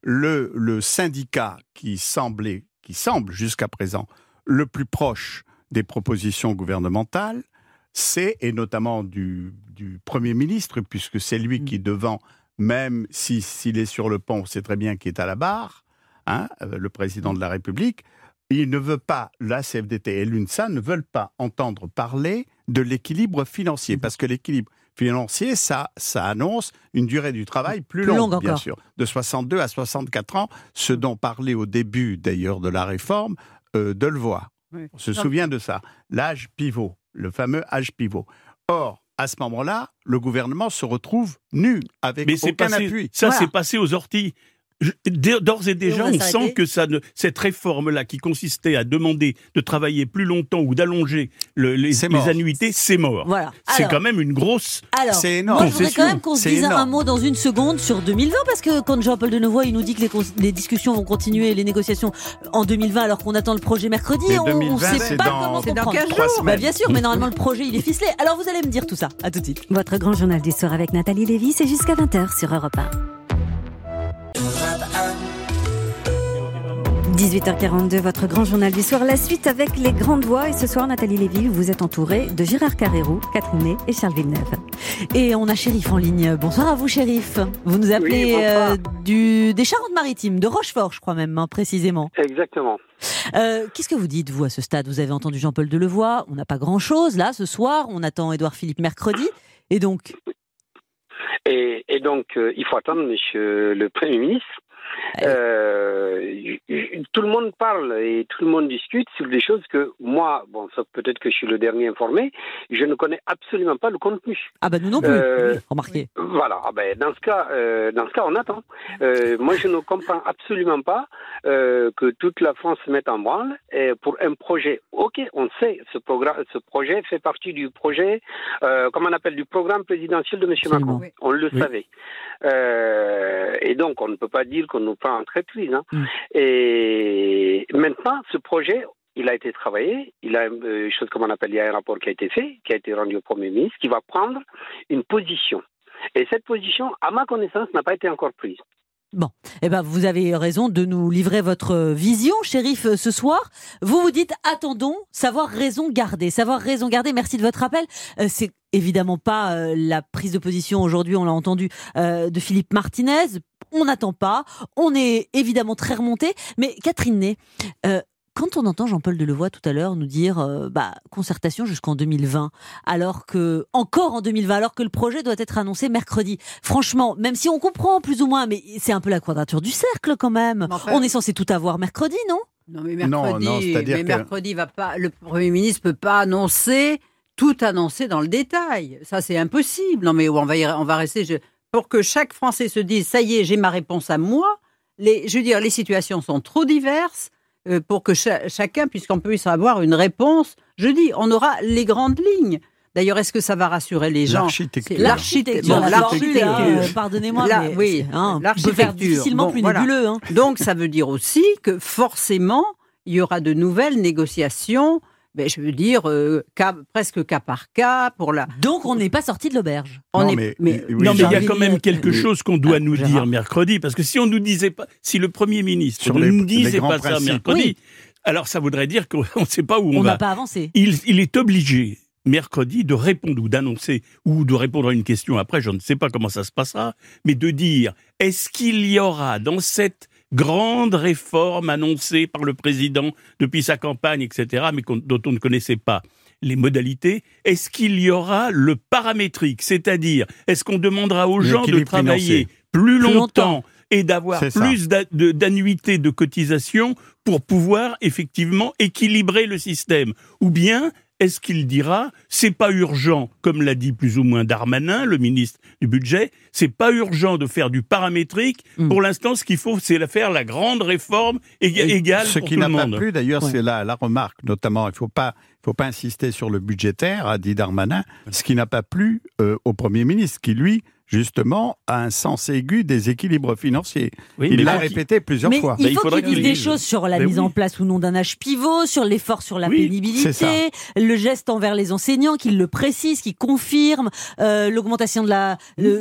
le syndicat qui semble jusqu'à présent le plus proche des propositions gouvernementales, et notamment du Premier ministre, puisque c'est lui qui devant, même s'il est sur le pont, on sait très bien qu'il est à la barre, le président de la République. Il ne veut pas, la CFDT et l'UNSA ne veulent pas entendre parler de l'équilibre financier, parce que l'équilibre financier, ça annonce une durée du travail plus longue, bien sûr, de 62 à 64 ans, ce dont parlait au début d'ailleurs de la réforme Delevoye. Oui. On se souvient de ça, l'âge pivot, le fameux âge pivot. Or, à ce moment-là, le gouvernement se retrouve nu, avec aucun appui. Ça, c'est passé aux orties. D'ores et déjà, on sent que cette réforme-là, qui consistait à demander de travailler plus longtemps ou d'allonger les annuités, c'est mort. Voilà. C'est quand même une grosse c'est énorme. Moi, je voudrais quand même qu'on se dise un mot dans une seconde sur 2020, parce que quand Jean-Paul Delevoye il nous dit que les discussions vont continuer, les négociations en 2020, alors qu'on attend le projet mercredi, on ne sait pas comment c'est dans 15 jours. Bien sûr, mais normalement, le projet, il est ficelé. Alors, vous allez me dire tout ça. À tout de suite. Votre grand journal du soir avec Nathalie Lévy, c'est jusqu'à 20h sur Europe 1. 18h42, votre grand journal du soir. La suite avec les grandes voix. Et ce soir, Nathalie Lévy, vous êtes entourée de Gérard Carrérou, Catherine Ney et Charles Villeneuve. Et on a Chérif en ligne. Bonsoir à vous, Chérif. Vous nous appelez des Charentes-Maritimes, de Rochefort, je crois même, précisément. Exactement. Qu'est-ce que vous dites, vous, à ce stade ? Vous avez entendu Jean-Paul Delevoye. On n'a pas grand-chose, là, ce soir. On attend Édouard Philippe mercredi. Et donc Et donc, il faut attendre monsieur le Premier ministre. Tout le monde parle et tout le monde discute sur des choses que moi, sauf peut-être que je suis le dernier informé, je ne connais absolument pas le contenu. Ah nous non plus, remarquez. Voilà, dans ce cas, on attend. Moi, je ne comprends absolument pas que toute la France se mette en branle pour un projet. Ok, on sait, ce projet fait partie du projet, comment on appelle, du programme présidentiel de M. Macron. Oui. On le savait. Et donc, on ne peut pas dire qu'on nous prend en traîtrise. Et maintenant, ce projet, il a été travaillé, il y a une chose comme on appelle, il y a un rapport qui a été fait, qui a été rendu au Premier ministre, qui va prendre une position. Et cette position, à ma connaissance, n'a pas été encore prise. Bon, vous avez raison de nous livrer votre vision, Chérif, ce soir. Vous dites, attendons, savoir raison garder. Merci de votre appel. C'est évidemment pas la prise de position aujourd'hui, on l'a entendu, de Philippe Martinez. On n'attend pas. On est évidemment très remonté. Mais Catherine Ney, quand on entend Jean-Paul Delevoye tout à l'heure nous dire concertation jusqu'en 2020, encore en 2020, alors que le projet doit être annoncé mercredi. Franchement, même si on comprend plus ou moins, mais c'est un peu la quadrature du cercle quand même. Enfin, on est censé tout avoir mercredi, non ? Non, mais mercredi va pas. Le Premier ministre peut pas tout annoncer dans le détail. Ça, c'est impossible. Non, mais on va rester. Pour que chaque Français se dise, ça y est, j'ai ma réponse à moi. Les situations sont trop diverses. Pour que chacun, puisqu'on puisse avoir une réponse, on aura les grandes lignes. D'ailleurs, est-ce que ça va rassurer les gens ? L'architecture. Pardonnez-moi, l'architecture. On peut faire difficilement plus nébuleux. Donc, ça veut dire aussi que forcément, il y aura de nouvelles négociations. Presque cas par cas Donc on n'est pas sorti de l'auberge. Mais il y a quand même quelque chose qu'on doit nous dire mercredi, parce que si on nous disait pas, si le Premier ministre ne nous disait pas ça mercredi, alors ça voudrait dire qu'on ne sait pas où on va. On n'a pas avancé. Il est obligé mercredi de répondre ou d'annoncer ou de répondre à une question après, je ne sais pas comment ça se passera, mais de dire est-ce qu'il y aura dans cette grande réforme annoncée par le président depuis sa campagne, etc., mais dont on ne connaissait pas les modalités, est-ce qu'il y aura le paramétrique, c'est-à-dire, est-ce qu'on demandera aux gens de travailler plus longtemps et d'avoir plus d'annuités de cotisation pour pouvoir effectivement équilibrer le système ? Ou bien est-ce qu'il dira, c'est pas urgent, comme l'a dit plus ou moins Darmanin, le ministre du Budget, c'est pas urgent de faire du paramétrique. Pour l'instant, ce qu'il faut, c'est faire la grande réforme égale pour tout le monde. Ce qui n'a pas plu, d'ailleurs, c'est la remarque, notamment, il faut pas insister sur le budgétaire, a dit Darmanin, ce qui n'a pas plu au Premier ministre, qui lui, justement, a un sens aigu des équilibres financiers. Il l'a répété plusieurs fois. Il faut qu'il dise des choses sur la mise en place ou non d'un âge pivot, sur l'effort sur la pénibilité, le geste envers les enseignants, qu'il le précise, qu'il confirme, l'augmentation de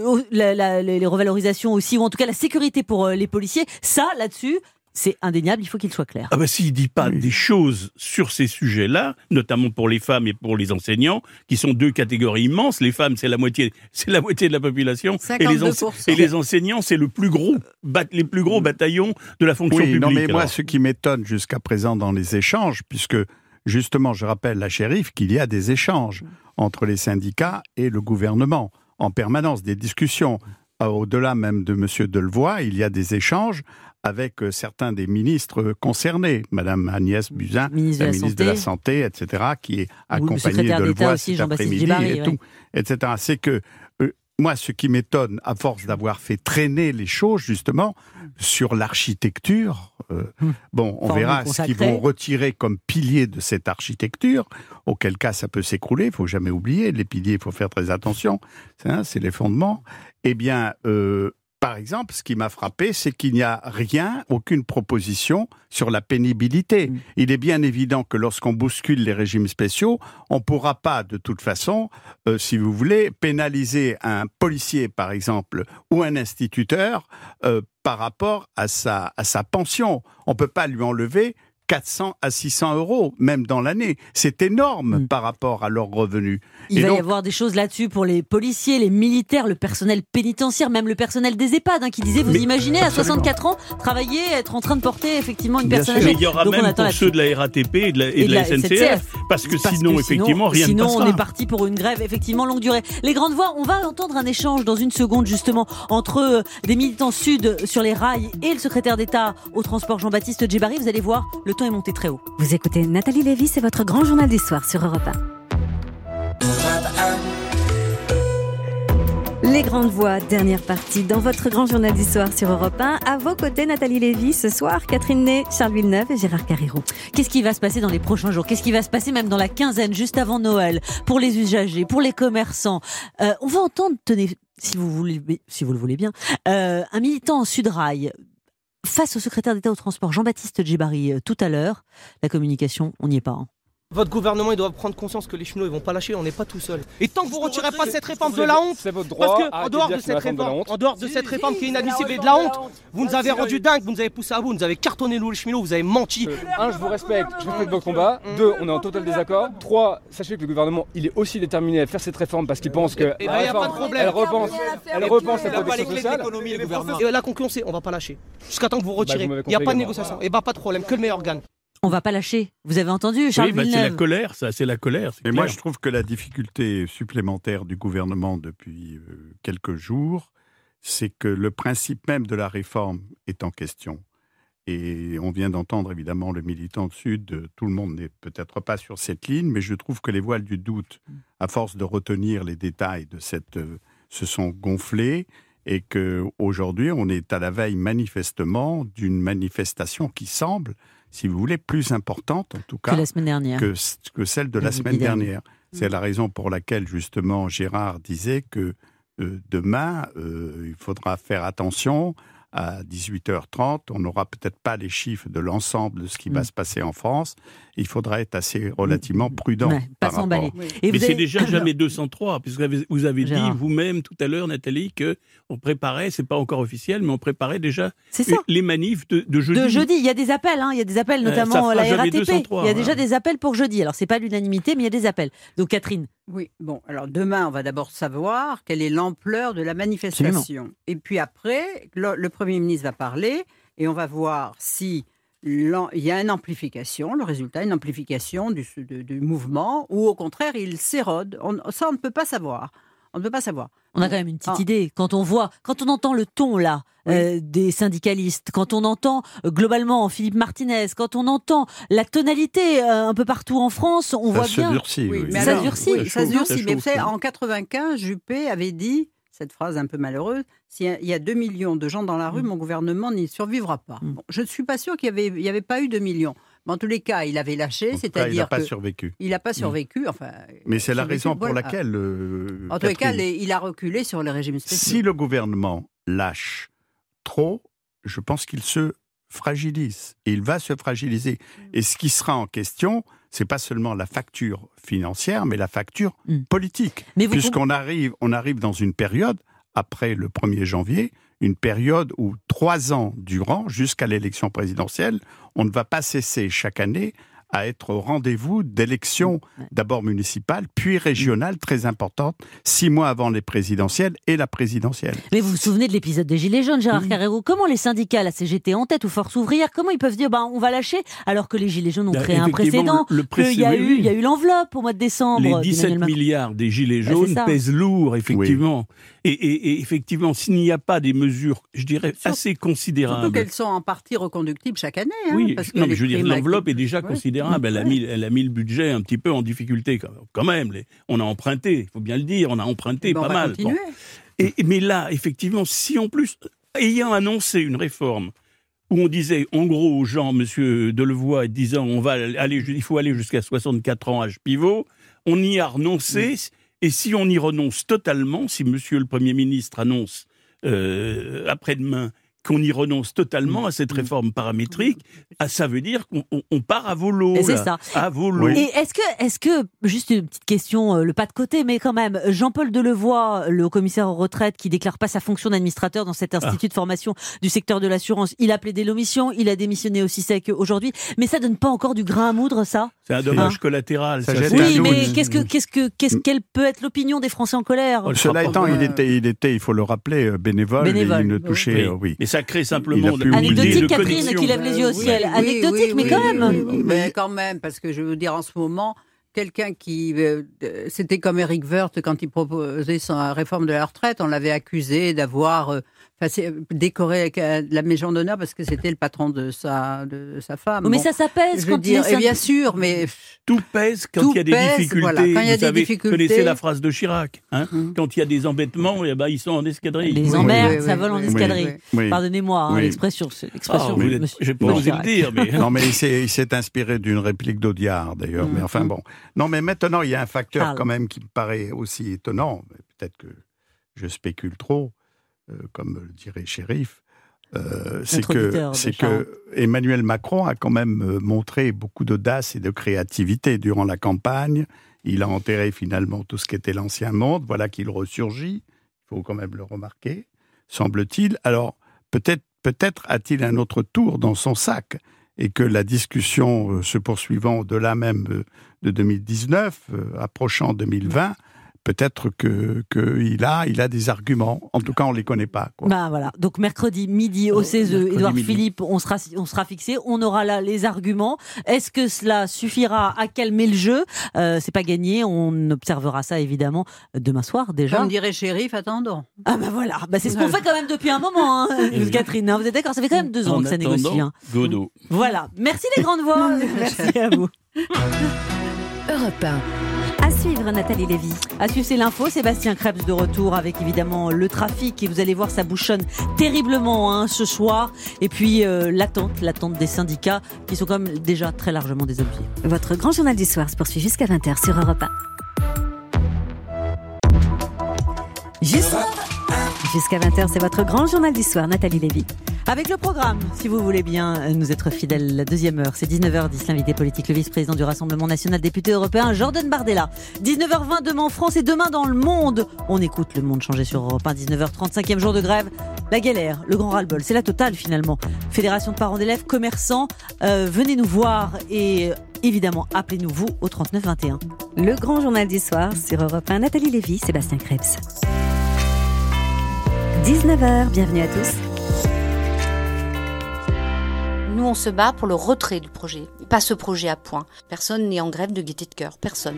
les revalorisations aussi, ou en tout cas la sécurité pour les policiers. Ça, là-dessus, c'est indéniable, il faut qu'il soit clair. S'il ne dit pas des choses sur ces sujets-là, notamment pour les femmes et pour les enseignants, qui sont deux catégories immenses, les femmes c'est la moitié de la population, et les enseignants c'est les plus gros bataillons de la fonction publique. Non mais moi ce qui m'étonne jusqu'à présent dans les échanges, puisque justement je rappelle à Chérif qu'il y a des échanges entre les syndicats et le gouvernement, en permanence des discussions. Au-delà même de M. Delevoye, il y a des échanges avec certains des ministres concernés, Madame Agnès Buzyn, la ministre de la Santé, etc., qui est accompagnée de Delevoye cet après-midi etc. C'est que moi, ce qui m'étonne, à force d'avoir fait traîner les choses, justement, sur l'architecture, on verra ce qu'ils vont retirer comme pilier de cette architecture, auquel cas ça peut s'écrouler, il ne faut jamais oublier, les piliers, il faut faire très attention, c'est les fondements. Eh bien, par exemple, ce qui m'a frappé, c'est qu'il n'y a aucune proposition sur la pénibilité. Il est bien évident que lorsqu'on bouscule les régimes spéciaux, on ne pourra pas, de toute façon, si vous voulez, pénaliser un policier, par exemple, ou un instituteur par rapport à sa pension. On ne peut pas lui enlever 400 à 600 euros, même dans l'année. C'est énorme par rapport à leurs revenus. Il va y avoir des choses là-dessus pour les policiers, les militaires, le personnel pénitentiaire, même le personnel des EHPAD, qui disait, vous imaginez, à 64 ans, travailler, être en train de porter effectivement une personne âgée. Mais il y aura même pour ceux de la RATP et de la SNCF, parce que sinon, effectivement, rien ne passera. Sinon, on est parti pour une grève, effectivement, longue durée. Les grandes voix, on va entendre un échange dans une seconde, justement, entre des militants sud sur les rails et le secrétaire d'État au transport Jean-Baptiste Djebbari. Vous allez voir, le ton est monté très haut. Vous écoutez Nathalie Lévy, c'est votre grand journal du soir sur Europe 1. Les grandes voix, dernière partie dans votre grand journal du soir sur Europe 1. À vos côtés, Nathalie Lévy, ce soir, Catherine Ney, Charles Villeneuve et Gérard Carrérou. Qu'est-ce qui va se passer dans les prochains jours ? Qu'est-ce qui va se passer même dans la quinzaine, juste avant Noël, pour les usagers, pour les commerçants ? On va entendre, tenez, si vous le voulez bien, un militant en Sudrail face au secrétaire d'État au transport Jean-Baptiste Djebari tout à l'heure. La communication, on n'y est pas. Hein. Votre gouvernement, il doit prendre conscience que les cheminots, ils vont pas lâcher, on n'est pas tout seul. Et tant que vous retirez pas cette réforme de la honte, c'est votre droit, parce que en dehors de cette réforme qui est inadmissible et de la honte, vous nous avez rendu dingue, vous nous avez poussé à bout, vous nous avez cartonné nous les cheminots, vous avez menti. Je vous respecte votre combat. 2, on est en total désaccord. 3, sachez que le gouvernement, il est aussi déterminé à faire cette réforme parce qu'il pense que y a pas de problème. Elle repense la protection sociale. Et la conclusion, c'est on va pas lâcher. Jusqu'à temps que vous retirez. Il n'y a pas de négociation. Et pas de problème, que le meilleur gagne. On va pas lâcher. Vous avez entendu, Charles Villeneuve. C'est la colère, ça, c'est la colère. Mais moi, je trouve que la difficulté supplémentaire du gouvernement depuis quelques jours, c'est que le principe même de la réforme est en question. Et on vient d'entendre évidemment le militant de Sud, tout le monde n'est peut-être pas sur cette ligne, mais je trouve que les voiles du doute, à force de retenir les détails de se sont gonflés, et qu'aujourd'hui, on est à la veille manifestement d'une manifestation qui semble, si vous voulez, plus importante en tout cas que la semaine dernière, que celle de la semaine dernière. C'est la raison pour laquelle justement Gérard disait que demain, il faudra faire attention. À 18h30, on n'aura peut-être pas les chiffres de l'ensemble de ce qui va se passer en France. Il faudra être assez relativement prudent. Pas s'emballer. Mais c'est déjà jamais 203, puisque vous avez dit vous-même tout à l'heure, Nathalie, qu'on préparait, c'est pas encore officiel, mais on préparait déjà les manifs de jeudi. De jeudi, il y a des appels, il y a des appels notamment à la RATP. 203, il y a déjà des appels pour jeudi. Alors c'est pas l'unanimité, mais il y a des appels. Donc Catherine. Oui, bon, alors demain, on va d'abord savoir quelle est l'ampleur de la manifestation. Absolument. Et puis après, le Premier ministre va parler et on va voir si il y a une amplification, le résultat, une amplification du mouvement, ou au contraire, il s'érode. Ça, on ne peut pas savoir. On ne peut pas savoir. On a quand même une petite idée. Quand on entend le ton là des syndicalistes, quand on entend globalement Philippe Martinez, quand on entend la tonalité un peu partout en France, on voit bien. Ça durcit. Ça durcit. Mais vous savez, en 95, Juppé avait dit cette phrase un peu malheureuse: s'il y a 2 millions de gens dans la rue, mon gouvernement n'y survivra pas. Bon, je ne suis pas sûre qu'il n'y avait pas eu 2 millions. Mais en tous les cas, il avait lâché, c'est-à-dire il n'a pas survécu. Il n'a pas survécu. Enfin, mais c'est la raison pour laquelle. En tous les cas, il a reculé sur le régime spécial. Si le gouvernement lâche trop, je pense qu'il se fragilise. Et il va se fragiliser. Et ce qui sera en question, c'est pas seulement la facture financière, mais la facture politique. Puisqu'on arrive dans une période, après le 1er janvier, une période où 3 ans durant, jusqu'à l'élection présidentielle, on ne va pas cesser chaque année à être au rendez-vous d'élections d'abord municipales, puis régionales, très importantes, 6 mois avant les présidentielles et la présidentielle. Mais vous vous souvenez de l'épisode des Gilets jaunes, Gérard Carrero? Comment les syndicats, la CGT en tête ou Force ouvrière, comment ils peuvent dire on va lâcher alors que les Gilets jaunes ont créé un précédent, qu'il y a eu l'enveloppe au mois de décembre. Les 17 milliards des Gilets jaunes pèsent lourd, effectivement. Et effectivement, s'il n'y a pas des mesures, je dirais, assez considérables... Surtout qu'elles sont en partie reconductibles chaque année. Oui, parce que mais je veux dire, l'enveloppe est déjà considérable. Elle a mis le budget un petit peu en difficulté quand même. On a emprunté, il faut bien le dire, on a emprunté pas mal. Bon. Mais là, effectivement, si en plus, ayant annoncé une réforme où on disait en gros aux gens, monsieur Delevoye disant il faut aller jusqu'à 64 ans âge pivot, on y a renoncé. Et si on y renonce totalement, si monsieur le Premier ministre annonce après-demain qu'on y renonce totalement à cette réforme paramétrique, ça veut dire qu'on part à volo. C'est ça. À volo. Et est-ce que, juste une petite question, le pas de côté, mais quand même, Jean-Paul Delevoye, le commissaire aux retraites, qui déclare pas sa fonction d'administrateur dans cet institut de formation du secteur de l'assurance, il a plaidé l'omission, il a démissionné aussi sec aujourd'hui, mais ça donne pas encore du grain à moudre, ça? C'est un dommage collatéral. Oui, mais quelle peut être l'opinion des Français en colère? Cela étant, il était, il faut le rappeler, bénévole. Et il ne touchait, Mais ça crée simplement de anecdotique, Catherine, qui lève les yeux au ciel. Anecdotique, mais quand même. Mais quand même, parce que je veux dire, en ce moment, quelqu'un qui... c'était comme Éric Woerth, quand il proposait sa réforme de la retraite, on l'avait accusé d'avoir décoré avec la Légion d'honneur parce que c'était le patron de sa femme. Mais ça pèse quand il est... Bien sûr, mais... Tout pèse quand il y a des difficultés. Voilà, quand il y a des difficultés. Vous connaissez la phrase de Chirac. Quand il y a des embêtements, ils sont en escadrille. Les emmerdes, ça vole en escadrille. Pardonnez-moi, l'expression. Je n'ai pas osé le dire. Mais... Non, mais il s'est inspiré d'une réplique d'Audiard, d'ailleurs. Mais enfin bon. Non, mais maintenant, il y a un facteur quand même qui me paraît aussi étonnant. Peut-être que je spécule trop, comme le dirait Chérif. c'est que Emmanuel Macron a quand même montré beaucoup d'audace et de créativité durant la campagne. Il a enterré finalement tout ce qui était l'ancien monde. Voilà qu'il ressurgit. Il faut quand même le remarquer, semble-t-il. Alors, peut-être a-t-il un autre tour dans son sac et que la discussion se poursuivant au-delà même de 2019, approchant 2020, peut-être qu'il a des arguments. En tout cas, on ne les connaît pas. Quoi. Bah voilà. Donc mercredi midi au CESE, Édouard Philippe, on sera fixé. On aura là les arguments. Est-ce que cela suffira à calmer le jeu ? C'est pas gagné. On observera ça évidemment demain soir déjà. Comme dirait Chérif, attendons. Ah bah voilà. Bah c'est ce qu'on fait quand même depuis un moment, hein, Catherine. Vous êtes d'accord ? Ça fait quand même 2 ans que ça négocie. Hein. Godot. Voilà. Merci les grandes voix. Merci à vous. Europe 1. À suivre, Nathalie Lévy. À suivre, c'est l'info. Sébastien Krebs de retour avec évidemment le trafic. Et vous allez voir, ça bouchonne terriblement ce soir. Et puis l'attente des syndicats qui sont quand même déjà très largement désabusés. Votre grand journal du soir se poursuit jusqu'à 20h sur Europe 1. Jusqu'à 20h, c'est votre grand journal du soir, Nathalie Lévy. Avec le programme, si vous voulez bien nous être fidèles, la deuxième heure, c'est 19h10, l'invité politique, le vice-président du Rassemblement national, député européen, Jordan Bardella. 19h20, demain en France et demain dans le monde. On écoute le monde changer sur Europe 1, 19h30, 5e jour de grève. La galère, le grand ras-le-bol, c'est la totale finalement. Fédération de parents d'élèves, commerçants, venez nous voir et évidemment, appelez-nous vous au 39 21. Le grand journal du soir sur Europe 1, Nathalie Lévy, Sébastien Krebs. 19h, bienvenue à tous. Nous, on se bat pour le retrait du projet, pas ce projet à point. Personne n'est en grève de gaieté de cœur, personne.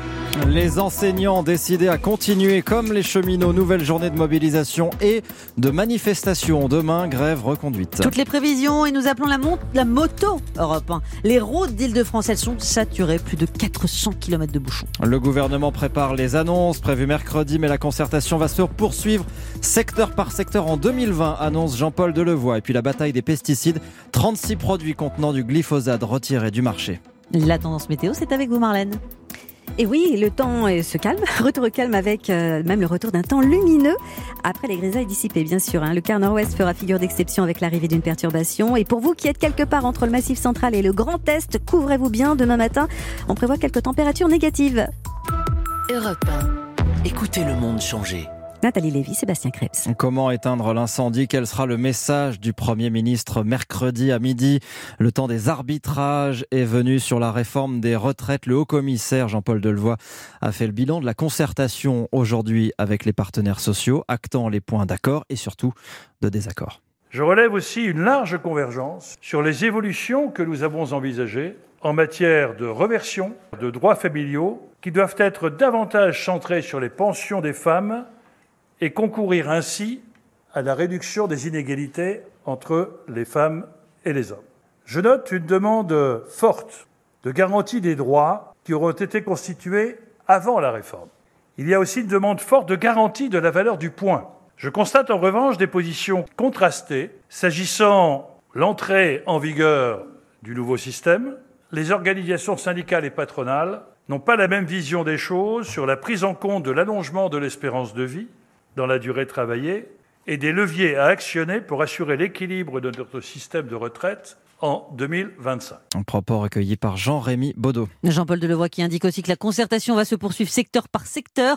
Les enseignants décidés à continuer comme les cheminots, nouvelle journée de mobilisation et de manifestation. Demain, grève reconduite. Toutes les prévisions et nous appelons la moto Europe 1. Les routes d'Île-de-France, elles sont saturées, plus de 400 km de bouchons. Le gouvernement prépare les annonces prévues mercredi, mais la concertation va se poursuivre secteur par secteur en 2020, annonce Jean-Paul Delevoye. Et puis la bataille des pesticides, 36 produits contenant du glyphosate retirés du marché. La tendance météo, c'est avec vous Marlène. Et oui, le temps se calme, retour au calme avec même le retour d'un temps lumineux après les grisailles dissipées bien sûr. Le quart nord-ouest fera figure d'exception avec l'arrivée d'une perturbation. Et pour vous qui êtes quelque part entre le Massif central et le Grand Est, couvrez-vous bien. Demain matin, on prévoit quelques températures négatives. Europe 1. Écoutez le monde changer. Nathalie Lévy, Sébastien Krebs. Comment éteindre l'incendie ? Quel sera le message du Premier ministre mercredi à midi ? Le temps des arbitrages est venu sur la réforme des retraites. Le haut-commissaire Jean-Paul Delevoye a fait le bilan de la concertation aujourd'hui avec les partenaires sociaux, actant les points d'accord et surtout de désaccord. Je relève aussi une large convergence sur les évolutions que nous avons envisagées en matière de reversion, de droits familiaux, qui doivent être davantage centrés sur les pensions des femmes et concourir ainsi à la réduction des inégalités entre les femmes et les hommes. Je note une demande forte de garantie des droits qui auront été constitués avant la réforme. Il y a aussi une demande forte de garantie de la valeur du point. Je constate en revanche des positions contrastées s'agissant de l'entrée en vigueur du nouveau système. Les organisations syndicales et patronales n'ont pas la même vision des choses sur la prise en compte de l'allongement de l'espérance de vie dans la durée travaillée et des leviers à actionner pour assurer l'équilibre de notre système de retraite en 2025. Un propos recueilli par Jean-Rémy Baudot. Jean-Paul Delevoye qui indique aussi que la concertation va se poursuivre secteur par secteur.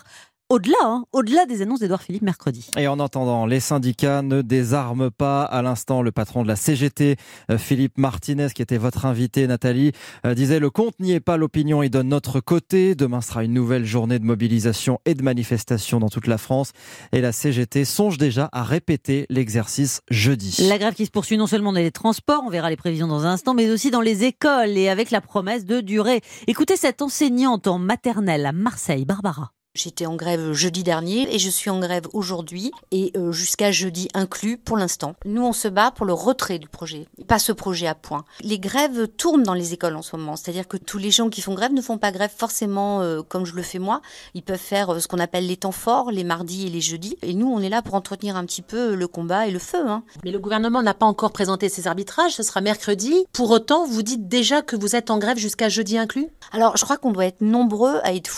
Au-delà des annonces d'Édouard Philippe mercredi. Et en attendant, les syndicats ne désarment pas. À l'instant, le patron de la CGT, Philippe Martinez, qui était votre invité, Nathalie, disait « Le compte n'y est pas, l'opinion est de notre côté ». Demain sera une nouvelle journée de mobilisation et de manifestation dans toute la France. Et la CGT songe déjà à répéter l'exercice jeudi. La grève qui se poursuit non seulement dans les transports, on verra les prévisions dans un instant, mais aussi dans les écoles et avec la promesse de durer. Écoutez cette enseignante en maternelle à Marseille, Barbara. J'étais en grève jeudi dernier et je suis en grève aujourd'hui et jusqu'à jeudi inclus pour l'instant. Nous, on se bat pour le retrait du projet, pas ce projet à point. Les grèves tournent dans les écoles en ce moment, c'est-à-dire que tous les gens qui font grève ne font pas grève forcément comme je le fais moi. Ils peuvent faire ce qu'on appelle les temps forts, les mardis et les jeudis. Et nous, on est là pour entretenir un petit peu le combat et le feu. Mais le gouvernement n'a pas encore présenté ses arbitrages, ce sera mercredi. Pour autant, vous dites déjà que vous êtes en grève jusqu'à jeudi inclus ? Alors, je crois qu'on doit être nombreux à être fous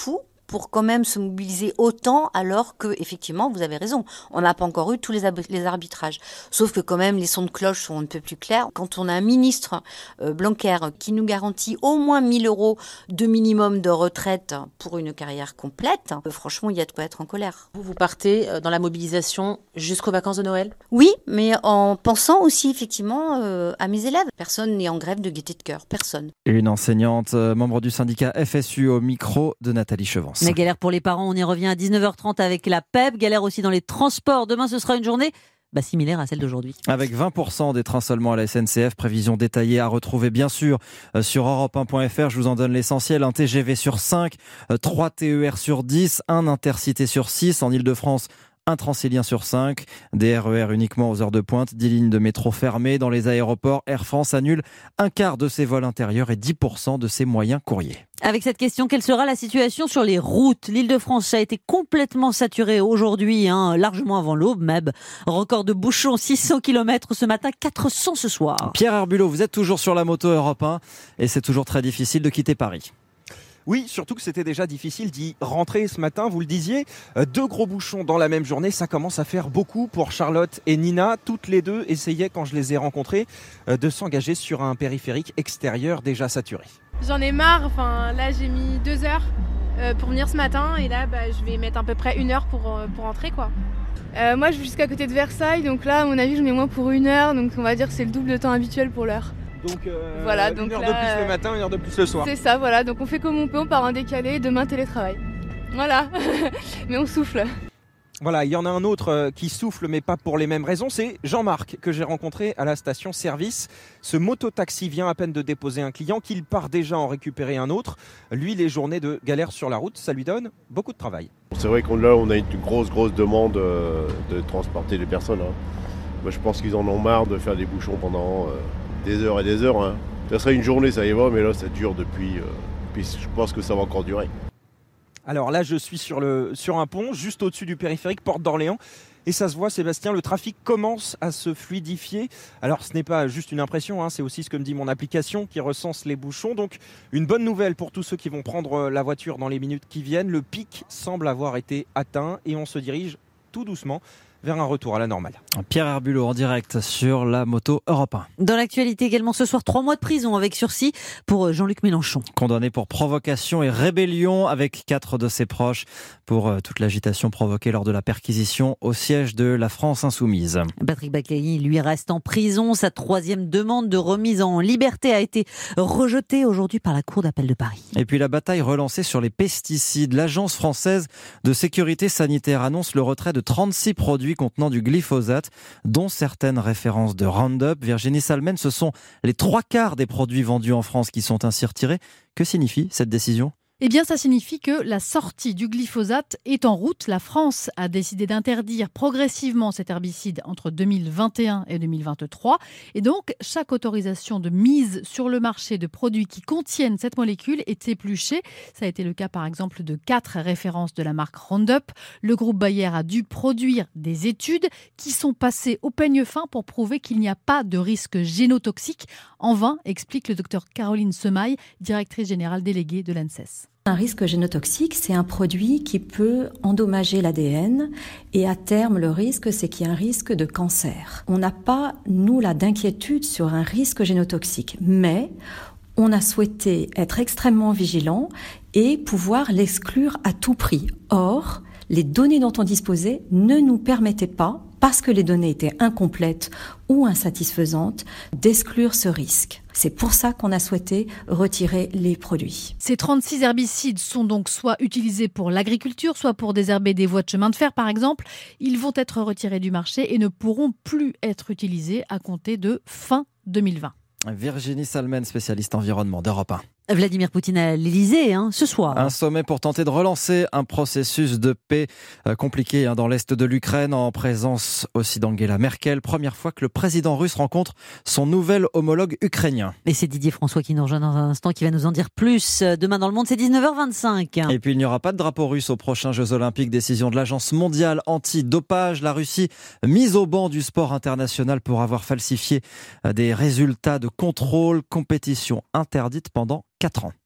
pour quand même se mobiliser autant, alors que, effectivement, vous avez raison, on n'a pas encore eu tous les arbitrages. Sauf que quand même, les sons de cloche sont un peu plus clairs. Quand on a un ministre, Blanquer, qui nous garantit au moins 1 000 € de minimum de retraite pour une carrière complète, franchement, il y a de quoi être en colère. Vous partez dans la mobilisation jusqu'aux vacances de Noël ? Oui, mais en pensant aussi, effectivement, à mes élèves. Personne n'est en grève de gaieté de cœur, personne. Une enseignante, membre du syndicat FSU, au micro de Nathalie Chevance. La galère pour les parents, on y revient à 19h30 avec la PEP. Galère aussi dans les transports. Demain, ce sera une journée similaire à celle d'aujourd'hui. Avec 20% des trains seulement à la SNCF, prévision détaillée à retrouver bien sûr sur europe1.fr. Je vous en donne l'essentiel. Un TGV sur 5, 3 TER sur 10, un Intercité sur 6 en Ile-de-France. Un Transilien sur 5, des RER uniquement aux heures de pointe, 10 lignes de métro fermées. Dans les aéroports, Air France annule un quart de ses vols intérieurs et 10% de ses moyens courriers. Avec cette question, quelle sera la situation sur les routes ? L'Île-de-France a été complètement saturée aujourd'hui, largement avant l'aube même. Record de bouchons, 600 km ce matin, 400 ce soir. Pierre Herbulot, vous êtes toujours sur la moto Europe 1 et c'est toujours très difficile de quitter Paris. Oui, surtout que c'était déjà difficile d'y rentrer ce matin, vous le disiez. 2 gros bouchons dans la même journée, ça commence à faire beaucoup pour Charlotte et Nina. Toutes les deux essayaient, quand je les ai rencontrées, de s'engager sur un périphérique extérieur déjà saturé. J'en ai marre, là j'ai mis 2 heures pour venir ce matin et là je vais mettre à peu près 1 heure pour rentrer quoi. Moi je vis jusqu'à côté de Versailles, donc là à mon avis je mets moins pour 1 heure, donc on va dire que c'est le double de temps habituel pour l'heure. Donc, voilà, donc 1 heure de plus le matin, 1 heure de plus le soir. C'est ça, voilà, donc on fait comme on peut, on part en décalé, demain télétravail. Voilà, mais on souffle. Voilà, il y en a un autre qui souffle, mais pas pour les mêmes raisons, c'est Jean-Marc, que j'ai rencontré à la station-service. Ce mototaxi vient à peine de déposer un client, qu'il part déjà en récupérer un autre. Lui, les journées de galère sur la route, ça lui donne beaucoup de travail. C'est vrai qu'on a une grosse demande de transporter les personnes. Moi, je pense qu'ils en ont marre de faire des bouchons pendant des heures et des heures. Ça serait une journée, ça y va, mais là, ça dure depuis... puis je pense que ça va encore durer. Alors là, je suis sur un pont, juste au-dessus du périphérique, porte d'Orléans. Et ça se voit, Sébastien, le trafic commence à se fluidifier. Alors ce n'est pas juste une impression, c'est aussi ce que me dit mon application qui recense les bouchons. Donc une bonne nouvelle pour tous ceux qui vont prendre la voiture dans les minutes qui viennent. Le pic semble avoir été atteint et on se dirige tout doucement vers un retour à la normale. Pierre Herbulot en direct sur la moto Europe 1. Dans l'actualité également ce soir, 3 mois de prison avec sursis pour Jean-Luc Mélenchon. Condamné pour provocation et rébellion avec 4 de ses proches pour toute l'agitation provoquée lors de la perquisition au siège de la France Insoumise. Patrick Baccani, lui, reste en prison. Sa 3e demande de remise en liberté a été rejetée aujourd'hui par la Cour d'appel de Paris. Et puis la bataille relancée sur les pesticides. L'Agence française de sécurité sanitaire annonce le retrait de 36 produits contenant du glyphosate, dont certaines références de Roundup. Virginie Salmen, ce sont les 3/4 des produits vendus en France qui sont ainsi retirés. Que signifie cette décision ? Eh bien, ça signifie que la sortie du glyphosate est en route. La France a décidé d'interdire progressivement cet herbicide entre 2021 et 2023. Et donc, chaque autorisation de mise sur le marché de produits qui contiennent cette molécule est épluchée. Ça a été le cas, par exemple, de 4 références de la marque Roundup. Le groupe Bayer a dû produire des études qui sont passées au peigne fin pour prouver qu'il n'y a pas de risque génotoxique. En vain, explique le docteur Caroline Semaille, directrice générale déléguée de l'ANSES. Un risque génotoxique, c'est un produit qui peut endommager l'ADN et à terme, le risque, c'est qu'il y a un risque de cancer. On n'a pas, nous, là, d'inquiétude sur un risque génotoxique, mais on a souhaité être extrêmement vigilant et pouvoir l'exclure à tout prix. Or, les données dont on disposait ne nous permettaient pas, parce que les données étaient incomplètes ou insatisfaisantes, d'exclure ce risque. C'est pour ça qu'on a souhaité retirer les produits. Ces 36 herbicides sont donc soit utilisés pour l'agriculture, soit pour désherber des voies de chemin de fer, par exemple. Ils vont être retirés du marché et ne pourront plus être utilisés à compter de fin 2020. Virginie Salmen, spécialiste environnement d'Europe 1. Vladimir Poutine à l'Elysée ce soir. Un sommet pour tenter de relancer un processus de paix compliqué dans l'est de l'Ukraine, en présence aussi d'Angela Merkel. Première fois que le président russe rencontre son nouvel homologue ukrainien. Et c'est Didier François qui nous rejoint dans un instant, qui va nous en dire plus. Demain dans le monde, c'est 19h25. Et puis il n'y aura pas de drapeau russe aux prochains Jeux Olympiques. Décision de l'Agence mondiale anti-dopage. La Russie mise au banc du sport international pour avoir falsifié des résultats de contrôle. Compétition interdite pendant 4 ans.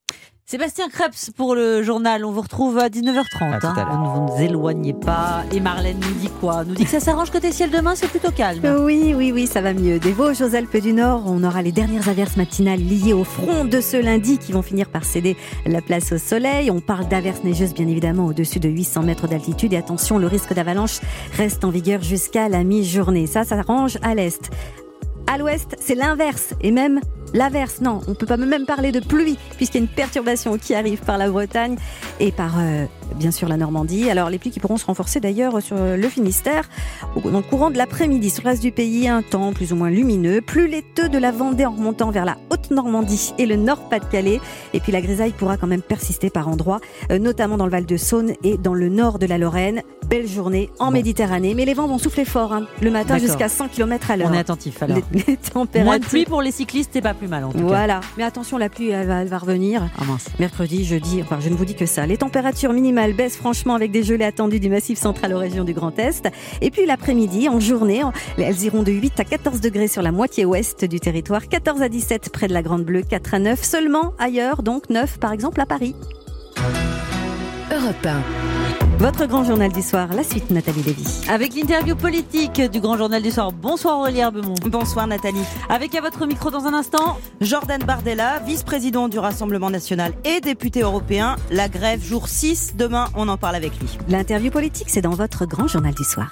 Sébastien Krebs pour le journal. On vous retrouve à 19h30. Ne vous éloignez pas. Et Marlène nous dit quoi? Nous dit que ça s'arrange côté ciel demain, c'est plutôt calme. Oui, ça va mieux. Des Vosges aux Alpes du Nord, on aura les dernières averses matinales liées au front de ce lundi qui vont finir par céder la place au soleil. On parle d'averses neigeuses bien évidemment au-dessus de 800 mètres d'altitude. Et attention, le risque d'avalanche reste en vigueur jusqu'à la mi-journée. Ça s'arrange à l'est. À l'ouest, c'est l'inverse et même l'averse. Non, on ne peut pas même parler de pluie puisqu'il y a une perturbation qui arrive par la Bretagne et par bien sûr la Normandie. Alors les pluies qui pourront se renforcer d'ailleurs sur le Finistère dans le courant de l'après-midi. Sur le reste du pays, un temps plus ou moins lumineux, plus laiteux de la Vendée en remontant vers la Haute-Normandie et le Nord-Pas-de-Calais. Et puis la grisaille pourra quand même persister par endroits, notamment dans le Val-de-Saône et dans le nord de la Lorraine. Belle journée en Méditerranée, mais les vents vont souffler fort le matin jusqu'à 100 km à l'heure. On est attentif alors. Les températures... Moins de pluie pour les cyclistes, c'est pas plus mal en tout cas. Voilà, mais attention, la pluie elle va revenir. Mercredi, jeudi, enfin je ne vous dis que ça. Les températures minimales baissent franchement avec des gelées attendues du Massif central aux régions du Grand Est. Et puis l'après-midi, en journée, elles iront de 8 à 14 degrés sur la moitié ouest du territoire, 14 à 17 près de la Grande Bleue, 4 à 9 seulement ailleurs, donc 9 par exemple à Paris. Europe 1. Votre grand journal du soir, la suite Nathalie Lévy. Avec l'interview politique du grand journal du soir. Bonsoir Aurélie Herbemont. Bonsoir Nathalie. Avec à votre micro dans un instant, Jordan Bardella, vice-président du Rassemblement National et député européen. La grève jour 6, demain on en parle avec lui. L'interview politique, c'est dans votre grand journal du soir.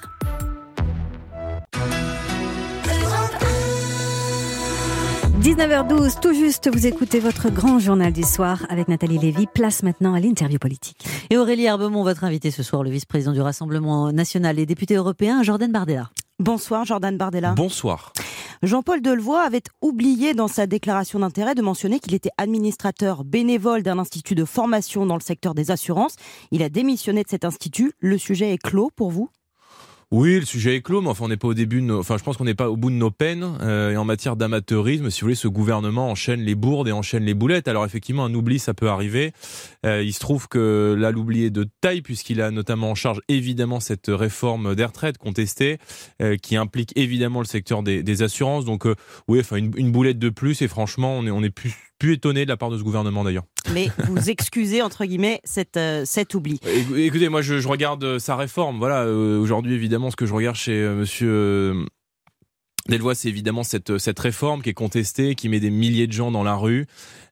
19h12, tout juste, vous écoutez votre grand journal du soir avec Nathalie Lévy. Place maintenant à l'interview politique. Et Aurélie Herbemont, votre invité ce soir, le vice-président du Rassemblement National et député européen, Jordan Bardella. Bonsoir Jordan Bardella. Bonsoir. Jean-Paul Delevoye avait oublié dans sa déclaration d'intérêt de mentionner qu'il était administrateur bénévole d'un institut de formation dans le secteur des assurances. Il a démissionné de cet institut. Le sujet est clos pour vous ? Oui, le sujet est clos, mais enfin, on n'est pas au début je pense qu'on n'est pas au bout de nos peines. Et en matière d'amateurisme, si vous voulez, ce gouvernement enchaîne les bourdes et enchaîne les boulettes. Alors effectivement, un oubli, ça peut arriver. Il se trouve que là, l'oubli est de taille, puisqu'il a notamment en charge, évidemment, cette réforme des retraites contestée, qui implique évidemment le secteur des assurances. Donc, oui, enfin, une boulette de plus, et franchement, on est plus étonné de la part de ce gouvernement d'ailleurs. Mais vous excusez entre guillemets cet oubli. Écoutez, moi je regarde sa réforme. Voilà, aujourd'hui évidemment ce que je regarde chez Monsieur Delevoye, c'est évidemment cette réforme qui est contestée, qui met des milliers de gens dans la rue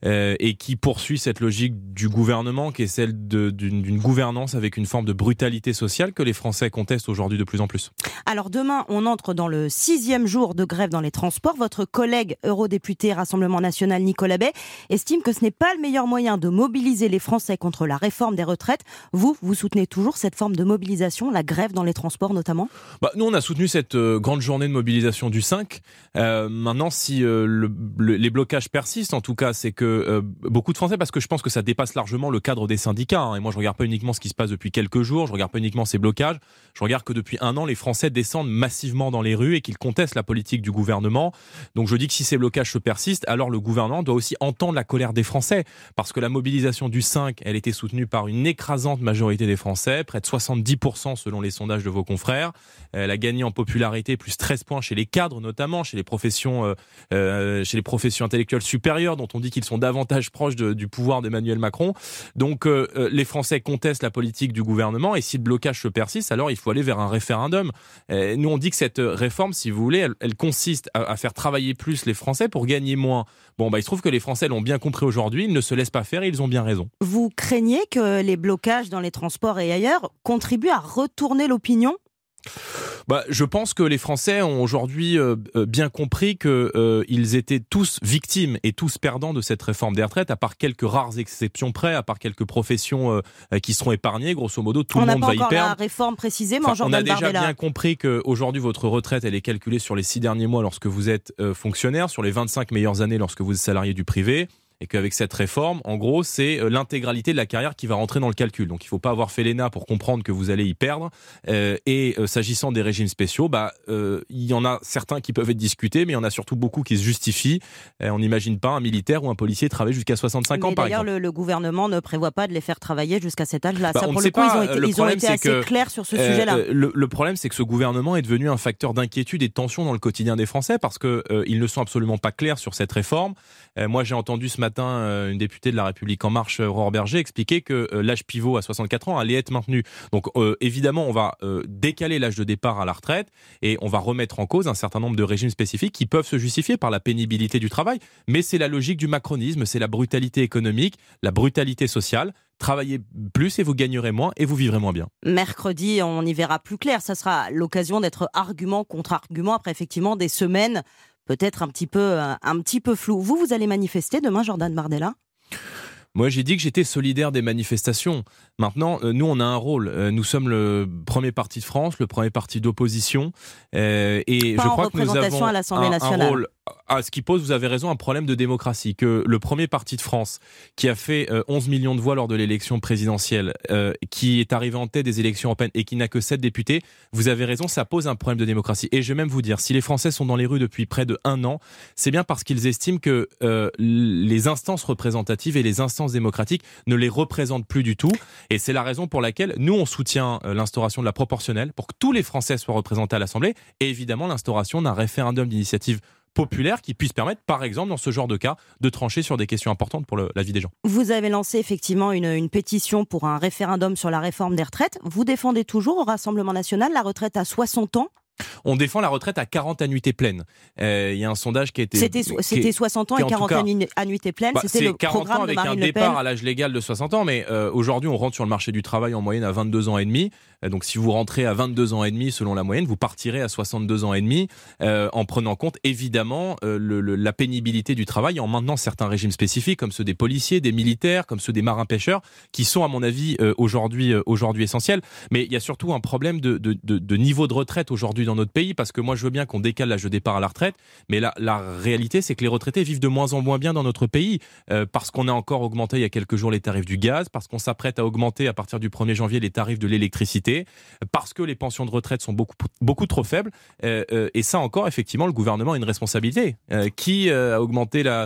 et qui poursuit cette logique du gouvernement, qui est celle d'une gouvernance avec une forme de brutalité sociale que les Français contestent aujourd'hui de plus en plus. Alors demain, on entre dans le 6e jour de grève dans les transports. Votre collègue eurodéputé Rassemblement National Nicolas Bay estime que ce n'est pas le meilleur moyen de mobiliser les Français contre la réforme des retraites. Vous soutenez toujours cette forme de mobilisation, la grève dans les transports notamment ? Nous, on a soutenu cette grande journée de mobilisation du 5. Maintenant, si les blocages persistent, en tout cas, c'est que beaucoup de Français, parce que je pense que ça dépasse largement le cadre des syndicats, et moi je regarde pas uniquement ce qui se passe depuis quelques jours, je regarde pas uniquement ces blocages, je regarde que depuis un an, les Français descendent massivement dans les rues et qu'ils contestent la politique du gouvernement. Donc je dis que si ces blocages se persistent, alors le gouvernement doit aussi entendre la colère des Français, parce que la mobilisation du 5, elle était soutenue par une écrasante majorité des Français, près de 70% selon les sondages de vos confrères. Elle a gagné en popularité, plus 13 points chez les cadres notamment, chez les professions intellectuelles supérieures, dont on dit qu'ils sont davantage proches du pouvoir d'Emmanuel Macron. Donc les Français contestent la politique du gouvernement, et si le blocage se persiste, alors il faut aller vers un référendum. Nous on dit que cette réforme, si vous voulez, elle consiste à faire travailler plus les Français pour gagner moins. Il se trouve que les Français l'ont bien compris aujourd'hui, ils ne se laissent pas faire et ils ont bien raison. Vous craignez que les blocages dans les transports et ailleurs contribuent à retourner l'opinion ? Je pense que les Français ont aujourd'hui bien compris qu'ils étaient tous victimes et tous perdants de cette réforme des retraites, à part quelques rares exceptions près, à part quelques professions qui seront épargnées. Grosso modo, tout le monde va y perdre. On n'a pas encore la réforme précisément, Jordan Bardella. On a déjà bien compris qu'aujourd'hui, votre retraite, elle est calculée sur les 6 derniers mois lorsque vous êtes fonctionnaire, sur les 25 meilleures années lorsque vous êtes salarié du privé. Et qu'avec cette réforme, en gros, c'est l'intégralité de la carrière qui va rentrer dans le calcul. Donc il ne faut pas avoir fait l'ENA pour comprendre que vous allez y perdre. S'agissant des régimes spéciaux, il y en a certains qui peuvent être discutés, mais il y en a surtout beaucoup qui se justifient. On n'imagine pas un militaire ou un policier travailler jusqu'à 65 ans, par exemple. D'ailleurs, le gouvernement ne prévoit pas de les faire travailler jusqu'à cet âge-là. Ça, pour le coup, ils ont été assez clairs sur ce sujet-là. Le problème, c'est que ce gouvernement est devenu un facteur d'inquiétude et de tension dans le quotidien des Français, parce qu'ils ne sont absolument pas clairs sur cette réforme. Moi, j'ai entendu ce matin matin, une députée de La République En Marche, Aurore Berger, expliquait que l'âge pivot à 64 ans allait être maintenu. Donc évidemment, on va décaler l'âge de départ à la retraite et on va remettre en cause un certain nombre de régimes spécifiques qui peuvent se justifier par la pénibilité du travail. Mais c'est la logique du macronisme, c'est la brutalité économique, la brutalité sociale. Travaillez plus et vous gagnerez moins et vous vivrez moins bien. Mercredi, on y verra plus clair. Ça sera l'occasion d'être argument contre argument après effectivement des semaines peut-être un petit peu floues. Vous allez manifester demain, Jordan Bardella ? Moi, j'ai dit que j'étais solidaire des manifestations. Maintenant, nous, on a un rôle. Nous sommes le premier parti de France, le premier parti d'opposition. Et je crois que nous avons à l'Assemblée nationale. Un rôle, ce qui pose, vous avez raison, un problème de démocratie. Que le premier parti de France, qui a fait 11 millions de voix lors de l'élection présidentielle, qui est arrivé en tête des élections européennes et qui n'a que 7 députés, vous avez raison, ça pose un problème de démocratie. Et je vais même vous dire, si les Français sont dans les rues depuis près de 1 an, c'est bien parce qu'ils estiment que les instances représentatives et les instances démocratiques ne les représentent plus du tout. Et c'est la raison pour laquelle nous, on soutient l'instauration de la proportionnelle pour que tous les Français soient représentés à l'Assemblée et évidemment l'instauration d'un référendum d'initiative populaire qui puisse permettre, par exemple, dans ce genre de cas, de trancher sur des questions importantes pour la vie des gens. Vous avez lancé effectivement une pétition pour un référendum sur la réforme des retraites. Vous défendez toujours au Rassemblement national la retraite à 60 ans ? On défend la retraite à 40 annuités pleines. Il y a un sondage qui a été... C'était 60 ans et 40 annuités pleines. C'était le programme de Marine Le Pen. 40 ans avec un départ à l'âge légal de 60 ans, mais aujourd'hui on rentre sur le marché du travail en moyenne à 22 ans et demi. Donc si vous rentrez à 22 ans et demi selon la moyenne, vous partirez à 62 ans et demi en prenant compte évidemment la pénibilité du travail, en maintenant certains régimes spécifiques comme ceux des policiers, des militaires, comme ceux des marins-pêcheurs, qui sont à mon avis aujourd'hui essentiels. Mais il y a surtout un problème de niveau de retraite aujourd'hui dans notre pays, parce que moi je veux bien qu'on décale l'âge de départ à la retraite, mais la réalité c'est que les retraités vivent de moins en moins bien dans notre pays, parce qu'on a encore augmenté il y a quelques jours les tarifs du gaz, parce qu'on s'apprête à augmenter à partir du 1er janvier les tarifs de l'électricité, parce que les pensions de retraite sont beaucoup trop faibles, et ça encore effectivement le gouvernement a une responsabilité. Qui a augmenté la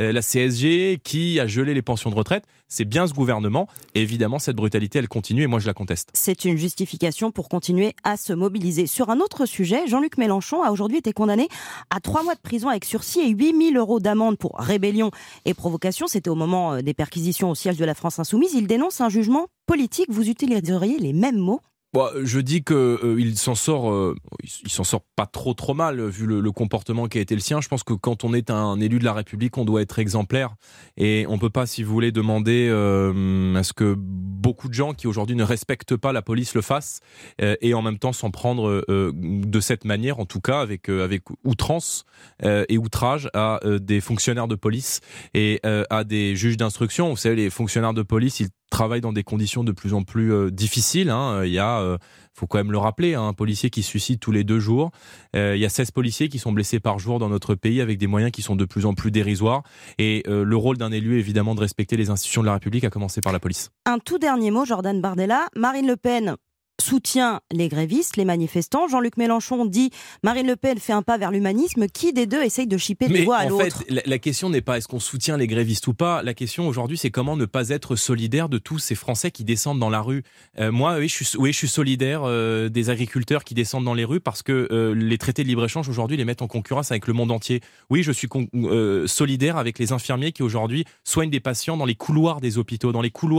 CSG, qui a gelé les pensions de retraite, c'est bien ce gouvernement, et évidemment cette brutalité elle continue et moi je la conteste. C'est une justification pour continuer à se mobiliser. Sur un autre sujet, Jean-Luc Mélenchon a aujourd'hui été condamné à 3 mois de prison avec sursis et 8 000 € d'amende pour rébellion et provocation. C'était au moment des perquisitions au siège de la France Insoumise. Il dénonce un jugement politique. Vous utiliseriez les mêmes mots ? Je dis qu'il s'en sort pas trop mal vu le comportement qui a été le sien. Je pense que quand on est un élu de la République, on doit être exemplaire et on peut pas, si vous voulez, demander à ce que beaucoup de gens qui aujourd'hui ne respectent pas la police le fassent et en même temps s'en prendre de cette manière, en tout cas avec outrance et outrage à des fonctionnaires de police et à des juges d'instruction. Vous savez, les fonctionnaires de police, ils travaillent dans des conditions de plus en plus difficiles. Il y a, faut quand même le rappeler, un policier qui se suicide tous les 2 jours. Il y a 16 policiers qui sont blessés par jour dans notre pays avec des moyens qui sont de plus en plus dérisoires. Et le rôle d'un élu est évidemment de respecter les institutions de la République, à commencer par la police. Un tout dernier mot, Jordan Bardella. Marine Le Pen soutient les grévistes, les manifestants. Jean-Luc Mélenchon dit Marine Le Pen fait un pas vers l'humanisme. Qui des deux essaye de chipper des voix à l'autre ? Mais en fait, la question n'est pas est-ce qu'on soutient les grévistes ou pas. La question aujourd'hui, c'est comment ne pas être solidaire de tous ces Français qui descendent dans la rue. Moi, oui, je suis solidaire des agriculteurs qui descendent dans les rues parce que les traités de libre-échange aujourd'hui les mettent en concurrence avec le monde entier. Oui, je suis solidaire avec les infirmiers qui aujourd'hui soignent des patients dans les couloirs des hôpitaux,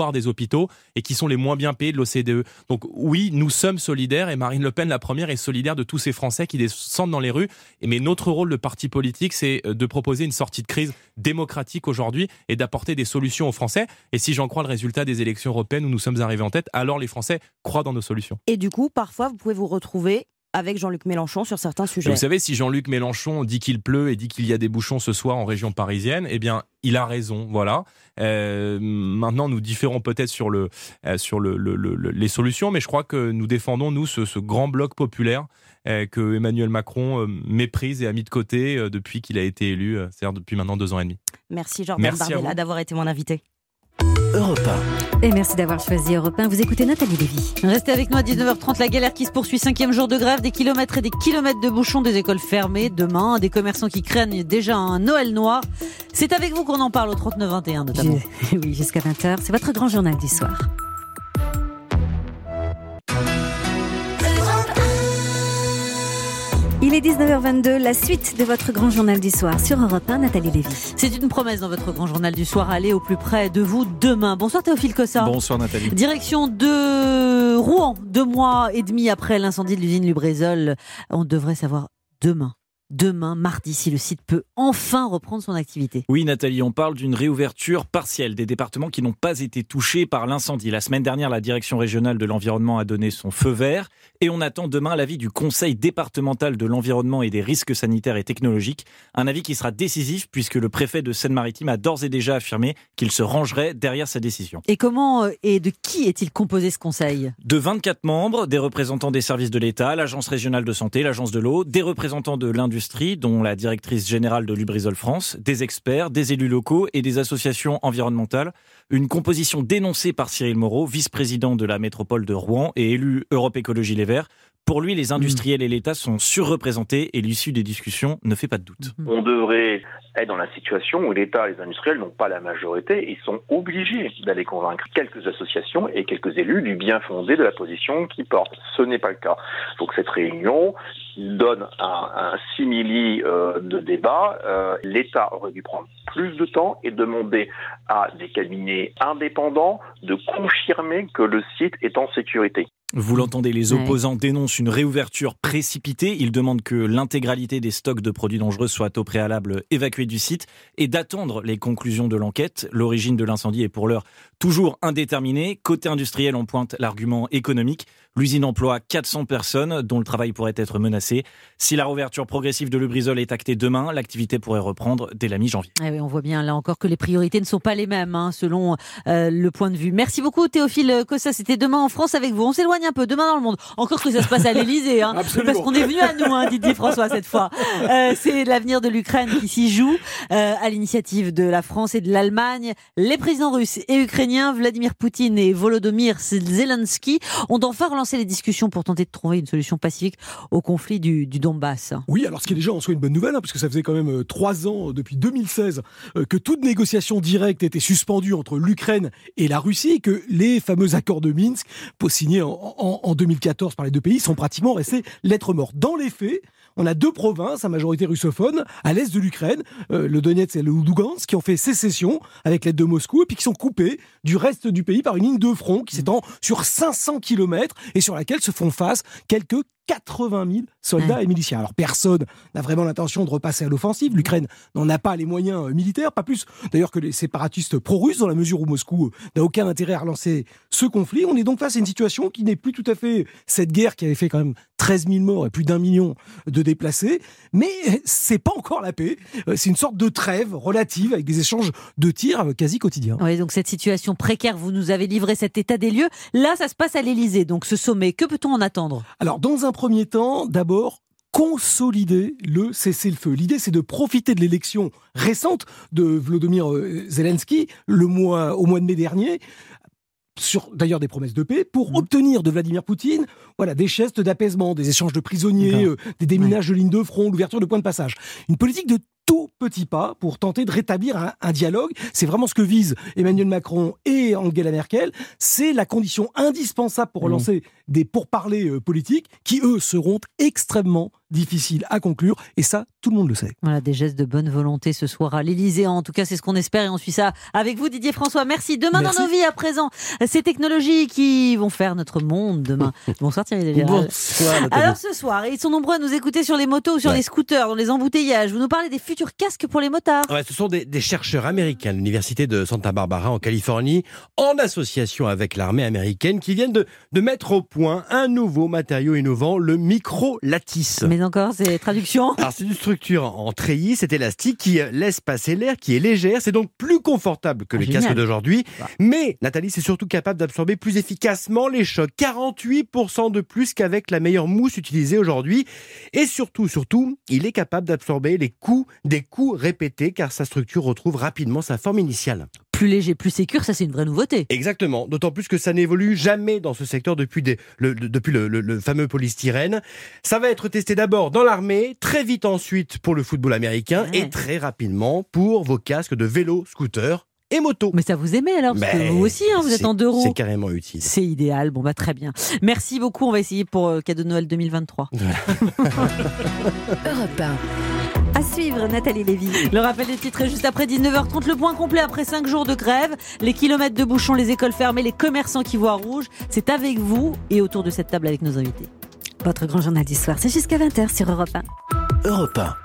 et qui sont les moins bien payés de l'OCDE. Donc oui, nous sommes solidaires et Marine Le Pen, la première, est solidaire de tous ces Français qui descendent dans les rues. Mais notre rôle de parti politique, c'est de proposer une sortie de crise démocratique aujourd'hui et d'apporter des solutions aux Français. Et si j'en crois le résultat des élections européennes où nous sommes arrivés en tête, alors les Français croient dans nos solutions. Et du coup, parfois, vous pouvez vous retrouver avec Jean-Luc Mélenchon sur certains sujets. Vous savez, si Jean-Luc Mélenchon dit qu'il pleut et dit qu'il y a des bouchons ce soir en région parisienne, eh bien, il a raison, voilà. Maintenant, nous différons peut-être sur les solutions, mais je crois que nous défendons, nous, ce grand bloc populaire que Emmanuel Macron méprise et a mis de côté depuis qu'il a été élu, c'est-à-dire depuis maintenant 2 ans et demi. Merci Jordan Bardella d'avoir été mon invité. Europe 1. Et merci d'avoir choisi Europe 1. Vous écoutez Nathalie Lévy. Restez avec nous à 19h30. La galère qui se poursuit. 5e jour de grève. Des kilomètres et des kilomètres de bouchons. Des écoles fermées. Demain, des commerçants qui craignent déjà un Noël noir. C'est avec vous qu'on en parle au 39-21 notamment. Oui, jusqu'à 20h. C'est votre grand journal du soir. Il est 19h22, la suite de votre grand journal du soir sur Europe 1, Nathalie Lévy. C'est une promesse dans votre grand journal du soir, aller au plus près de vous demain. Bonsoir Théophile Cossa. Bonsoir Nathalie. Direction de Rouen, 2 mois et demi après l'incendie de l'usine Lubrizol. On devrait savoir demain, mardi, si le site peut enfin reprendre son activité. Oui Nathalie, on parle d'une réouverture partielle des départements qui n'ont pas été touchés par l'incendie. La semaine dernière, la direction régionale de l'environnement a donné son feu vert et on attend demain l'avis du Conseil départemental de l'environnement et des risques sanitaires et technologiques. Un avis qui sera décisif puisque le préfet de Seine-Maritime a d'ores et déjà affirmé qu'il se rangerait derrière sa décision. Et comment et de qui est-il composé ce conseil ? De 24 membres, des représentants des services de l'État, l'Agence régionale de santé, l'Agence de l'eau, des représentants de l'industrie, dont la directrice générale de Lubrizol France, des experts, des élus locaux et des associations environnementales. Une composition dénoncée par Cyril Moreau, vice-président de la métropole de Rouen et élu Europe Écologie Les Verts. Pour lui, les industriels et l'État sont surreprésentés et l'issue des discussions ne fait pas de doute. On devrait être dans la situation où l'État et les industriels n'ont pas la majorité et sont obligés d'aller convaincre quelques associations et quelques élus du bien fondé de la position qu'ils portent. Ce n'est pas le cas. Donc cette réunion donne un simili de débat. L'État aurait dû prendre plus de temps et demander à des cabinets indépendants de confirmer que le site est en sécurité. Vous l'entendez, les opposants dénoncent une réouverture précipitée. Ils demandent que l'intégralité des stocks de produits dangereux soit au préalable évacuée du site et d'attendre les conclusions de l'enquête. L'origine de l'incendie est pour l'heure toujours indéterminée. Côté industriel, on pointe l'argument économique. L'usine emploie 400 personnes dont le travail pourrait être menacé. Si la réouverture progressive de Lubrizol est actée demain, l'activité pourrait reprendre dès la mi-janvier. Eh oui, on voit bien là encore que les priorités ne sont pas les mêmes selon le point de vue. Merci beaucoup Théophile Cossa, c'était Demain en France avec vous. On s'éloigne un peu, Demain dans le monde. Encore que ça se passe à l'Elysée, parce qu'on est venu à nous, Didier François, cette fois. C'est l'avenir de l'Ukraine qui s'y joue, à l'initiative de la France et de l'Allemagne. Les présidents russes et ukrainiens, Vladimir Poutine et Volodymyr Zelensky, ont enfin relancé les discussions pour tenter de trouver une solution pacifique au conflit du Donbass. Oui, alors ce qui est déjà en soi une bonne nouvelle, parce que ça faisait quand même 3 ans, depuis 2016, que toute négociation directe était suspendue entre l'Ukraine et la Russie, et que les fameux accords de Minsk, signés en 2014 par les deux pays, sont pratiquement restés lettre morte. Dans les faits, on a 2 provinces à majorité russophone à l'est de l'Ukraine, le Donetsk et le Lugansk, qui ont fait sécession avec l'aide de Moscou et puis qui sont coupés du reste du pays par une ligne de front qui s'étend sur 500 km et sur laquelle se font face quelques 80 000 soldats et miliciens. Alors personne n'a vraiment l'intention de repasser à l'offensive. L'Ukraine n'en a pas les moyens militaires, pas plus d'ailleurs que les séparatistes pro-russes, dans la mesure où Moscou n'a aucun intérêt à relancer ce conflit. On est donc face à une situation qui n'est plus tout à fait cette guerre qui avait fait quand même 13 000 morts et plus d'1 million de déplacés. Mais c'est pas encore la paix. C'est une sorte de trêve relative avec des échanges de tirs quasi quotidiens. Oui, donc cette situation précaire, vous nous avez livré cet état des lieux. Là, ça se passe à l'Elysée. Donc ce sommet, que peut-on en attendre ? Alors, dans un premier temps, d'abord, consolider le cessez-le-feu. L'idée, c'est de profiter de l'élection récente de Volodymyr Zelensky au mois de mai dernier, sur d'ailleurs des promesses de paix, pour obtenir de Vladimir Poutine des gestes d'apaisement, des échanges de prisonniers, des déminages de lignes de front, l'ouverture de points de passage. Une politique de tout petit pas pour tenter de rétablir un dialogue. C'est vraiment ce que visent Emmanuel Macron et Angela Merkel. C'est la condition indispensable pour relancer des pourparlers politiques qui, eux, seront extrêmement difficiles à conclure. Et ça, tout le monde le sait. Voilà, des gestes de bonne volonté ce soir à l'Elysée. En tout cas, c'est ce qu'on espère et on suit ça avec vous, Didier François. Merci. Demain dans nos vies, à présent, ces technologies qui vont faire notre monde demain. Bonsoir Thierry Dégéral. Bonsoir Nathalie. Alors ce soir, ils sont nombreux à nous écouter sur les motos ou sur les scooters, dans les embouteillages. Vous nous parlez des futurs casques pour les motards. Ouais, ce sont des chercheurs américains de l'université de Santa Barbara en Californie, en association avec l'armée américaine, qui viennent de mettre au point un nouveau matériau innovant, le micro-lattice. Mais encore, c'est traduction. Alors c'est une structure en treillis, c'est élastique, qui laisse passer l'air, qui est légère, c'est donc plus confortable que les casques d'aujourd'hui. Mais Nathalie, c'est surtout capable d'absorber plus efficacement les chocs, 48% de plus qu'avec la meilleure mousse utilisée aujourd'hui. Et surtout, il est capable d'absorber des coups répétés, car sa structure retrouve rapidement sa forme initiale. Plus léger, plus sécure, ça c'est une vraie nouveauté. Exactement, d'autant plus que ça n'évolue jamais dans ce secteur depuis le fameux polystyrène. Ça va être testé d'abord dans l'armée, très vite ensuite pour le football américain et très rapidement pour vos casques de vélo, scooter et moto. Mais ça vous aimez alors, parce que vous aussi, vous êtes en 2 roues. C'est carrément utile. C'est idéal, bon bah très bien. Merci beaucoup, on va essayer pour cadeau de Noël 2023. Europe 1. À suivre, Nathalie Lévy. Le rappel des titres est juste après 19h30. Le point complet après 5 jours de grève. Les kilomètres de bouchons, les écoles fermées, les commerçants qui voient rouge. C'est avec vous et autour de cette table avec nos invités. Votre grand journal du soir, c'est jusqu'à 20h sur Europe 1. Europe 1.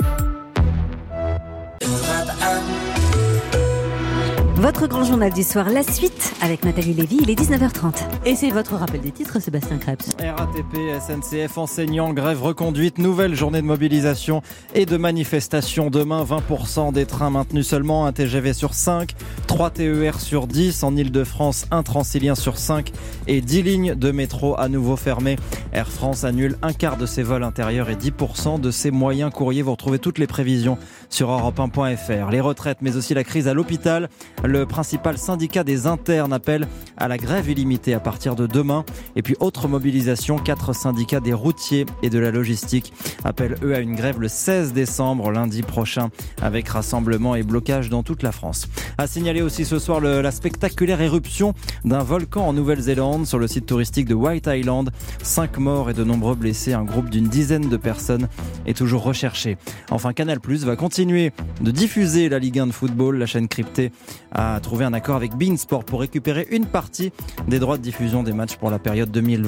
Votre grand journal du soir, la suite avec Nathalie Lévy, il est 19h30. Et c'est votre rappel des titres, Sébastien Krebs. RATP, SNCF, enseignants, grève reconduite, nouvelle journée de mobilisation et de manifestation. Demain, 20% des trains maintenus seulement, un TGV sur 5, 3 TER sur 10. En Ile-de-France, un Transilien sur 5 et 10 lignes de métro à nouveau fermées. Air France annule un quart de ses vols intérieurs et 10% de ses moyens courriers. Vous retrouvez toutes les prévisions sur europe1.fr. Les retraites, mais aussi la crise à l'hôpital. Le principal syndicat des internes appelle à la grève illimitée à partir de demain. Et puis autre mobilisation, 4 syndicats des routiers et de la logistique appellent eux à une grève le 16 décembre, lundi prochain, avec rassemblement et blocage dans toute la France. À signaler aussi ce soir la spectaculaire éruption d'un volcan en Nouvelle-Zélande sur le site touristique de White Island. 5 morts et de nombreux blessés. Un groupe d'une dizaine de personnes est toujours recherché. Enfin, Canal+ va continuer de diffuser la Ligue 1 de football. La chaîne cryptée a trouvé un accord avec beIN Sport pour récupérer une partie des droits de diffusion des matchs pour la période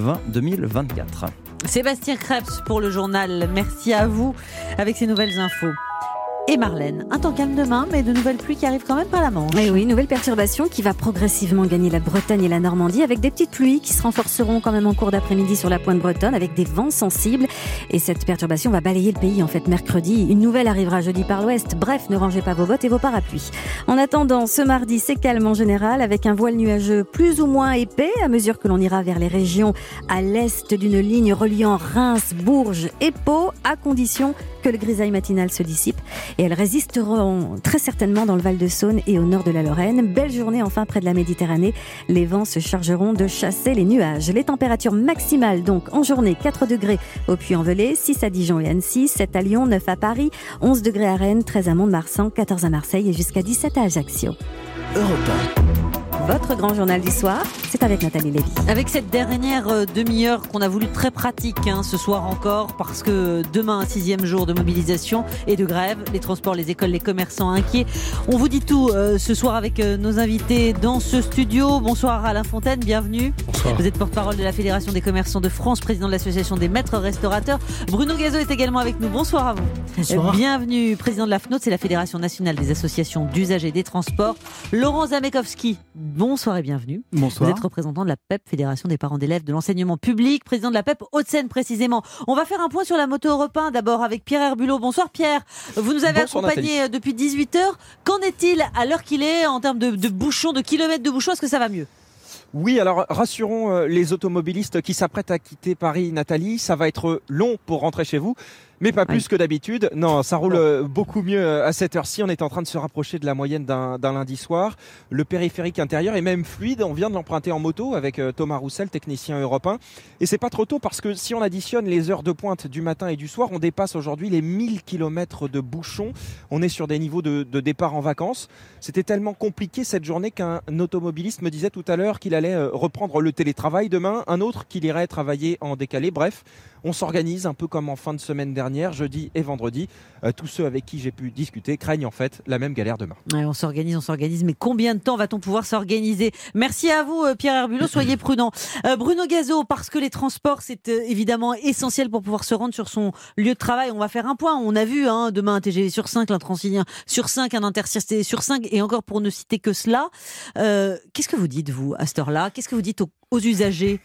2020-2024. Sébastien Krebs pour le journal. Merci à vous avec ces nouvelles infos. Et Marlène, un temps calme demain, mais de nouvelles pluies qui arrivent quand même par la Manche. Et oui, nouvelle perturbation qui va progressivement gagner la Bretagne et la Normandie avec des petites pluies qui se renforceront quand même en cours d'après-midi sur la pointe bretonne avec des vents sensibles. Et cette perturbation va balayer le pays en fait mercredi. Une nouvelle arrivera jeudi par l'ouest. Bref, ne rangez pas vos bottes et vos parapluies. En attendant, ce mardi, c'est calme en général avec un voile nuageux plus ou moins épais à mesure que l'on ira vers les régions à l'est d'une ligne reliant Reims, Bourges et Pau, à condition que le grisaille matinal se dissipe. Et elles résisteront très certainement dans le Val-de-Saône et au nord de la Lorraine. Belle journée enfin près de la Méditerranée. Les vents se chargeront de chasser les nuages. Les températures maximales donc en journée, 4 degrés au Puy-en-Velay, 6 à Dijon et Annecy, 7 à Lyon, 9 à Paris, 11 degrés à Rennes, 13 à Mont-de-Marsan, 14 à Marseille et jusqu'à 17 à Ajaccio. Europe 1. Votre grand journal du soir, c'est avec Nathalie Lévy. Avec cette dernière demi-heure qu'on a voulu très pratique ce soir encore, parce que demain, un 6e jour de mobilisation et de grève, les transports, les écoles, les commerçants inquiets. On vous dit tout ce soir avec nos invités dans ce studio. Bonsoir Alain Fontaine, bienvenue. Bonsoir. Vous êtes porte-parole de la Fédération des commerçants de France, président de l'association des maîtres restaurateurs. Bruno Gazo est également avec nous. Bonsoir à vous. Bonsoir. Bienvenue, président de la FNOT, c'est la Fédération nationale des associations d'usagers des transports. Laurent Zamekowski, bonsoir et bienvenue. Bonsoir. Vous êtes représentant de la PEP, Fédération des parents d'élèves de l'enseignement public, président de la PEP Hauts-de-Seine précisément. On va faire un point sur la moto Europe 1 d'abord avec Pierre Herbulot. Bonsoir Pierre. Vous nous avez accompagné depuis 18h. Qu'en est-il à l'heure qu'il est en termes de bouchons, de kilomètres de bouchons? Est-ce que ça va mieux? Oui, alors rassurons les automobilistes qui s'apprêtent à quitter Paris, Nathalie. Ça va être long pour rentrer chez vous, mais pas plus que d'habitude. Non, ça roule beaucoup mieux à cette heure-ci. On est en train de se rapprocher de la moyenne d'un lundi soir. Le périphérique intérieur est même fluide. On vient de l'emprunter en moto avec Thomas Roussel, technicien européen. Et c'est pas trop tôt parce que si on additionne les heures de pointe du matin et du soir, on dépasse aujourd'hui les 1000 km de bouchons. On est sur des niveaux de départ en vacances. C'était tellement compliqué cette journée qu'un automobiliste me disait tout à l'heure qu'il allait reprendre le télétravail demain, un autre qu'il irait travailler en décalé. Bref, on s'organise un peu comme en fin de semaine dernière, jeudi et vendredi. Tous ceux avec qui j'ai pu discuter craignent en fait la même galère demain. Ouais, on s'organise, mais combien de temps va-t-on pouvoir s'organiser? Merci à vous Pierre Herbulot, soyez prudent. Bruno Gazo, parce que les transports c'est évidemment essentiel pour pouvoir se rendre sur son lieu de travail. On va faire un point, on a vu demain un TGV sur 5, un Transilien sur 5, un Intercité sur 5 et encore pour ne citer que cela. Qu'est-ce que vous dites vous à cette heure-là? Qu'est-ce que vous dites aux usagers?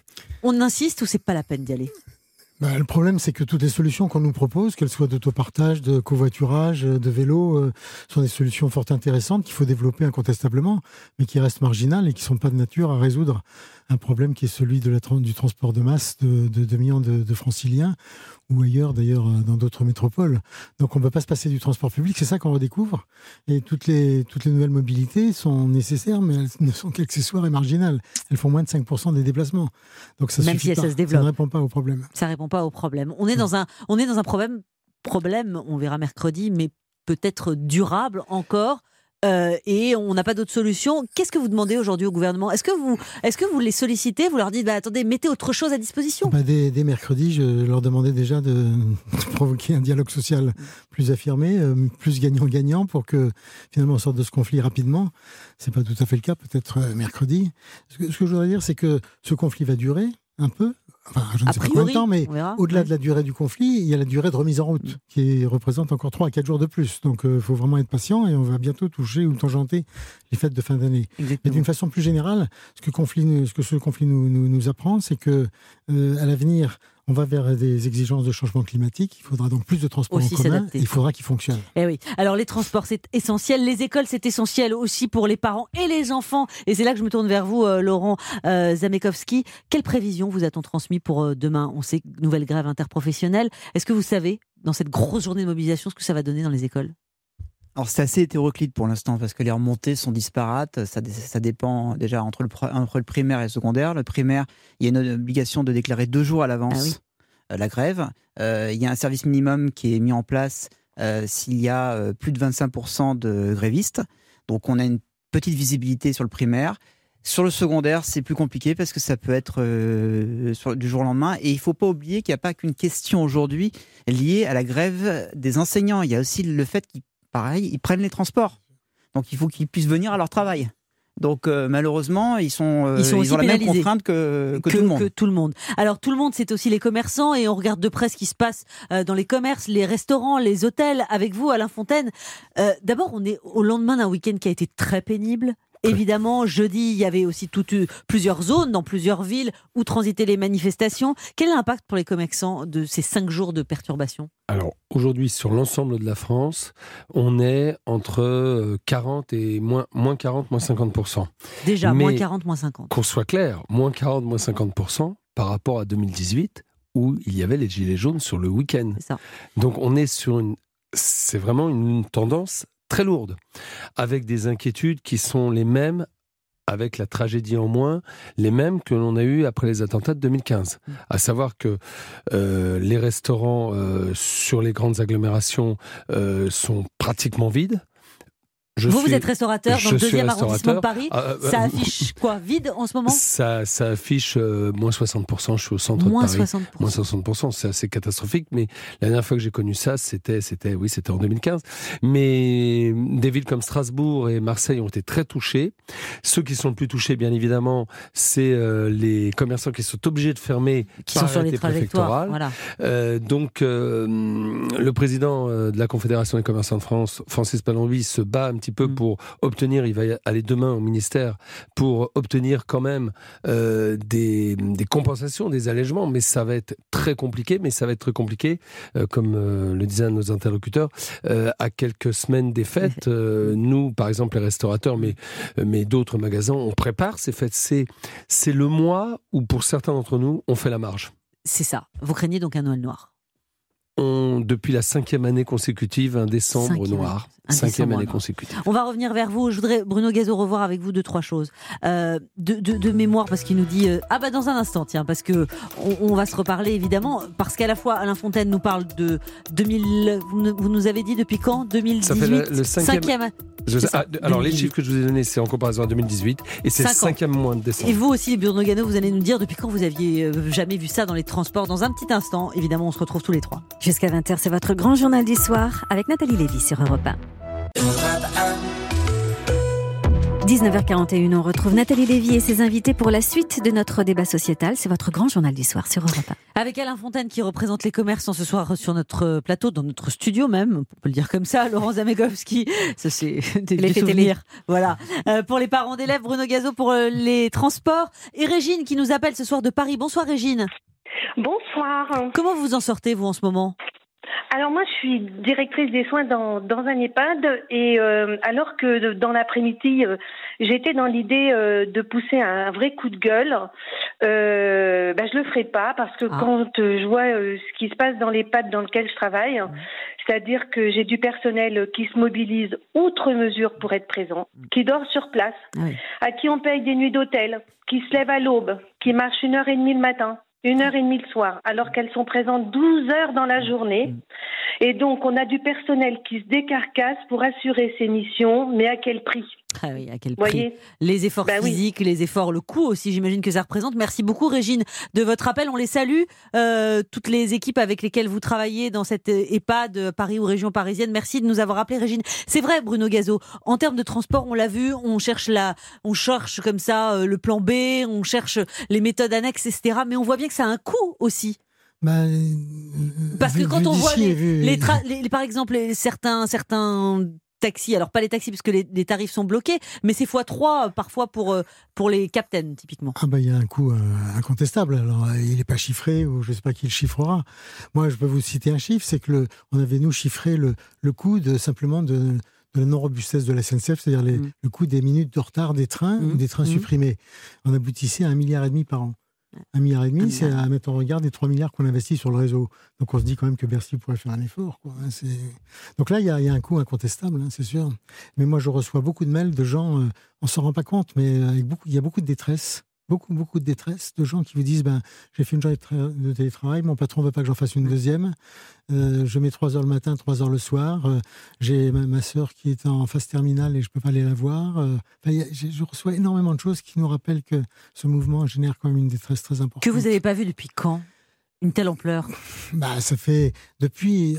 On insiste ou c'est pas la peine d'y aller? Le problème, c'est que toutes les solutions qu'on nous propose, qu'elles soient d'autopartage, de covoiturage, de vélo, sont des solutions fort intéressantes qu'il faut développer incontestablement, mais qui restent marginales et qui ne sont pas de nature à résoudre un problème qui est celui du transport de masse de millions de franciliens ou ailleurs, d'ailleurs, dans d'autres métropoles. Donc, on ne peut pas se passer du transport public, c'est ça qu'on redécouvre. Et toutes les nouvelles mobilités sont nécessaires, mais elles ne sont qu'accessoires et marginales. Elles font moins de 5% des déplacements. Donc, ça même suffit si pas. ça se développe. Ça ne répond pas au problème. Ça ne répond pas au problème. On est dans un problème, on verra mercredi, mais peut-être durable encore. et on n'a pas d'autre solution. Qu'est-ce que vous demandez aujourd'hui au gouvernement ? Est-ce que vous les sollicitez ? Vous leur dites, attendez, mettez autre chose à disposition. Dès mercredi, je leur demandais déjà de provoquer un dialogue social plus affirmé, plus gagnant-gagnant, pour que finalement on sorte de ce conflit rapidement. C'est pas tout à fait le cas, peut-être mercredi. Ce que je voudrais dire, c'est que ce conflit va durer un peu. Enfin, je ne sais pas combien de temps, mais au-delà de la durée du conflit, il y a la durée de remise en route qui représente encore 3 à 4 jours de plus. Donc il faut vraiment être patient et on va bientôt toucher ou tangenter les fêtes de fin d'année. Mais d'une façon plus générale, ce que ce conflit nous apprend, c'est que à l'avenir, on va vers des exigences de changement climatique. Il faudra donc plus de transports en commun. Il faudra qu'ils fonctionnent. Eh oui. Alors les transports, c'est essentiel. Les écoles, c'est essentiel aussi pour les parents et les enfants. Et c'est là que je me tourne vers vous, Laurent Zamekowski. Quelle prévision vous a-t-on transmis pour demain ? On sait, nouvelle grève interprofessionnelle. Est-ce que vous savez, dans cette grosse journée de mobilisation, ce que ça va donner dans les écoles ? Alors c'est assez hétéroclite pour l'instant parce que les remontées sont disparates. Ça dépend déjà entre le primaire et le secondaire. Le primaire, il y a une obligation de déclarer 2 jours à l'avance la grève. Il y a un service minimum qui est mis en place s'il y a plus de 25% de grévistes. Donc on a une petite visibilité sur le primaire. Sur le secondaire, c'est plus compliqué parce que ça peut être du jour au lendemain. Et il ne faut pas oublier qu'il n'y a pas qu'une question aujourd'hui liée à la grève des enseignants. Il y a aussi le fait qu'ils prennent les transports. Donc il faut qu'ils puissent venir à leur travail. Donc malheureusement, ils ont la même contrainte que tout le monde. Alors tout le monde, c'est aussi les commerçants et on regarde de près ce qui se passe dans les commerces, les restaurants, les hôtels. Avec vous, Alain Fontaine. D'abord, on est au lendemain d'un week-end qui a été très pénible. Évidemment, jeudi, il y avait aussi plusieurs zones dans plusieurs villes où transitaient les manifestations. Quel est l'impact pour les commerçants de ces 5 jours de perturbation ? Alors, aujourd'hui, sur l'ensemble de la France, on est entre 40 et moins 40, moins 50%. Déjà, moins 40, moins 50. Qu'on soit clair, moins 40, moins 50% par rapport à 2018, où il y avait les gilets jaunes sur le week-end. C'est ça. Donc, on est c'est vraiment une tendance très lourde, avec des inquiétudes qui sont les mêmes, avec la tragédie en moins, les mêmes que l'on a eues après les attentats de 2015. À savoir que les restaurants sur les grandes agglomérations sont pratiquement vides. Vous êtes restaurateur dans le 2e arrondissement de Paris. Ça affiche quoi ? Vide en ce moment ? Ça affiche moins 60%. Je suis au centre de Paris. Moins 60%. C'est assez catastrophique. Mais la dernière fois que j'ai connu ça, c'était en 2015. Mais des villes comme Strasbourg et Marseille ont été très touchées. Ceux qui sont le plus touchés, bien évidemment, c'est les commerçants qui sont obligés de fermer qui sont sur les trajectoires. Voilà. Donc, le président de la Confédération des commerçants de France, Francis Palombi, se bat un petit peu pour obtenir, il va aller demain au ministère, pour obtenir quand même des compensations, des allègements, mais ça va être très compliqué, comme le disaient un de nos interlocuteurs, à quelques semaines des fêtes. Nous, par exemple, les restaurateurs, mais d'autres magasins, on prépare ces fêtes. C'est le mois où, pour certains d'entre nous, on fait la marge. C'est ça. Vous craignez donc un Noël noir ? Depuis la 5e année consécutive, un décembre noir. 5e année consécutive. On va revenir vers vous. Je voudrais, Bruno Gazeau, revoir avec vous 2-3 choses. De mémoire, parce qu'il nous dit... dans un instant, tiens, parce que on va se reparler, évidemment, parce qu'à la fois, Alain Fontaine nous parle de 2000... Vous nous avez dit depuis quand ? 2018 ? Ça fait le 5e... Alors, les chiffres que je vous ai donnés, c'est en comparaison à 202018, et c'est le 5e mois de décembre. Et vous aussi, Bruno Gazeau, vous allez nous dire depuis quand vous aviez jamais vu ça dans les transports. Dans un petit instant, évidemment, on se retrouve tous les 3. Jusqu'à 20h, c'est votre grand journal du soir avec Nathalie Lévy sur Europe 1. 19h41, on retrouve Nathalie Lévy et ses invités pour la suite de notre débat sociétal. C'est votre grand journal du soir sur Europe 1. Avec Alain Fontaine qui représente les commerçants ce soir sur notre plateau, dans notre studio même, on peut le dire comme ça. Laurent Zamekowski, ça c'est des souvenirs. Voilà. Pour les parents d'élèves, Bruno Gazeau pour les transports. Et Régine qui nous appelle ce soir de Paris. Bonsoir Régine. Bonsoir. Comment vous en sortez vous en ce moment ? Alors moi, je suis directrice des soins dans un EHPAD et alors que dans l'après-midi, j'étais dans l'idée de pousser un vrai coup de gueule, je le ferai pas parce que quand je vois ce qui se passe dans l'EHPAD dans lequel je travaille, c'est-à-dire que j'ai du personnel qui se mobilise outre mesure pour être présent, qui dort sur place, à qui on paye des nuits d'hôtel, qui se lève à l'aube, qui marche 1h30 le matin, 1h30 le soir, alors qu'elles sont présentes 12 heures dans la journée. Et donc, on a du personnel qui se décarcasse pour assurer ces missions, mais à quel prix ? Ah oui, à quel prix ? Les efforts physiques, les efforts, le coût aussi, j'imagine que ça représente. Merci beaucoup, Régine, de votre appel. On les salue, toutes les équipes avec lesquelles vous travaillez dans cette EHPAD Paris ou région parisienne. Merci de nous avoir appelé, Régine. C'est vrai, Bruno Gazot, en termes de transport, on l'a vu, on cherche comme ça le plan B, on cherche les méthodes annexes, etc. Mais on voit bien que ça a un coût aussi. Parce que quand on voit par exemple certains taxis, alors pas les taxis parce que les tarifs sont bloqués, mais c'est x3 parfois pour les captains typiquement. Il y a un coût incontestable. Alors il n'est pas chiffré, ou je ne sais pas qui le chiffrera. Moi je peux vous citer un chiffre, c'est que on avait nous chiffré le coût simplement de la non-robustesse de la SNCF, c'est-à-dire le coût des minutes de retard des trains ou des trains supprimés. On aboutissait à 1,5 milliard par an. 1,5 milliard, c'est à mettre en regard des 3 milliards qu'on investit sur le réseau. Donc on se dit quand même que Bercy pourrait faire un effort, quoi. Donc là, il y a un coût incontestable, c'est sûr. Mais moi, je reçois beaucoup de mails de gens, on ne s'en rend pas compte, mais il y a beaucoup de détresse. Beaucoup de détresse, de gens qui vous disent j'ai fait une journée de télétravail, mon patron ne veut pas que j'en fasse une deuxième, je mets 3 heures le matin, 3 heures le soir, j'ai ma sœur qui est en phase terminale et je ne peux pas aller la voir. Je reçois énormément de choses qui nous rappellent que ce mouvement génère quand même une détresse très importante. Que vous n'avez pas vu depuis quand ? Une telle ampleur ? Ça fait depuis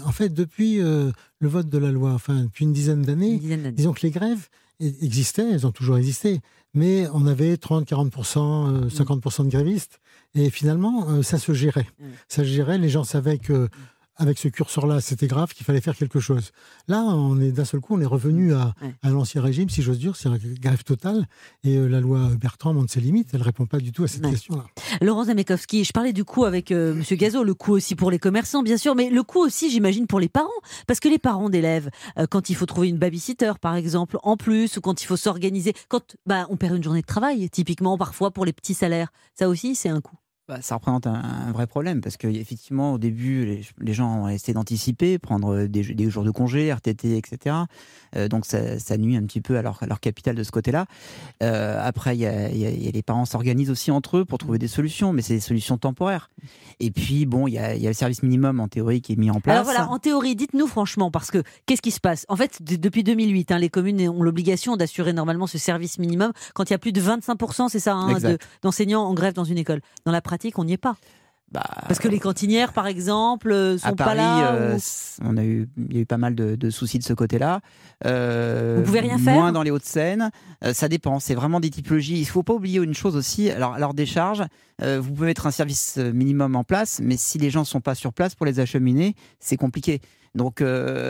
le vote de la loi, depuis une dizaine d'années. Disons que les grèves existaient, elles ont toujours existé, mais on avait 30, 40%, 50% de grévistes, et finalement, ça se gérait. Ça se gérait, les gens savaient que avec ce curseur-là, c'était grave, qu'il fallait faire quelque chose. Là, d'un seul coup, on est revenu à l'ancien régime, si j'ose dire, c'est une grève totale. Et la loi Bertrand montre ses limites, elle ne répond pas du tout à cette question-là. Laurent Zamekowski, je parlais du coût avec M. Gazot, le coût aussi pour les commerçants, bien sûr, mais le coût aussi, j'imagine, pour les parents. Parce que les parents d'élèves, quand il faut trouver une babysitter, par exemple, en plus, ou quand il faut s'organiser, quand on perd une journée de travail, typiquement, parfois, pour les petits salaires, ça aussi, c'est un coût. Ça représente un vrai problème parce qu'effectivement, au début, les gens ont essayé d'anticiper, prendre des jours de congé, RTT, etc. Donc ça nuit un petit peu à leur capital de ce côté-là. Après, il y a les parents s'organisent aussi entre eux pour trouver des solutions, mais c'est des solutions temporaires. Et puis, il y a le service minimum en théorie qui est mis en place. Alors voilà, en théorie, dites-nous franchement, parce que qu'est-ce qui se passe ? En fait, depuis 2008, les communes ont l'obligation d'assurer normalement ce service minimum quand il y a plus de 25%, c'est ça, d'enseignants en grève dans une école. Dans la pratique, on n'y est pas. Parce que les cantinières, par exemple, sont pas là. Il y a eu pas mal de soucis de ce côté-là. Vous pouvez rien faire ? Moins dans les Hauts-de-Seine. Ça dépend. C'est vraiment des typologies. Il ne faut pas oublier une chose aussi. Alors des charges, vous pouvez mettre un service minimum en place, mais si les gens ne sont pas sur place pour les acheminer, c'est compliqué. Donc on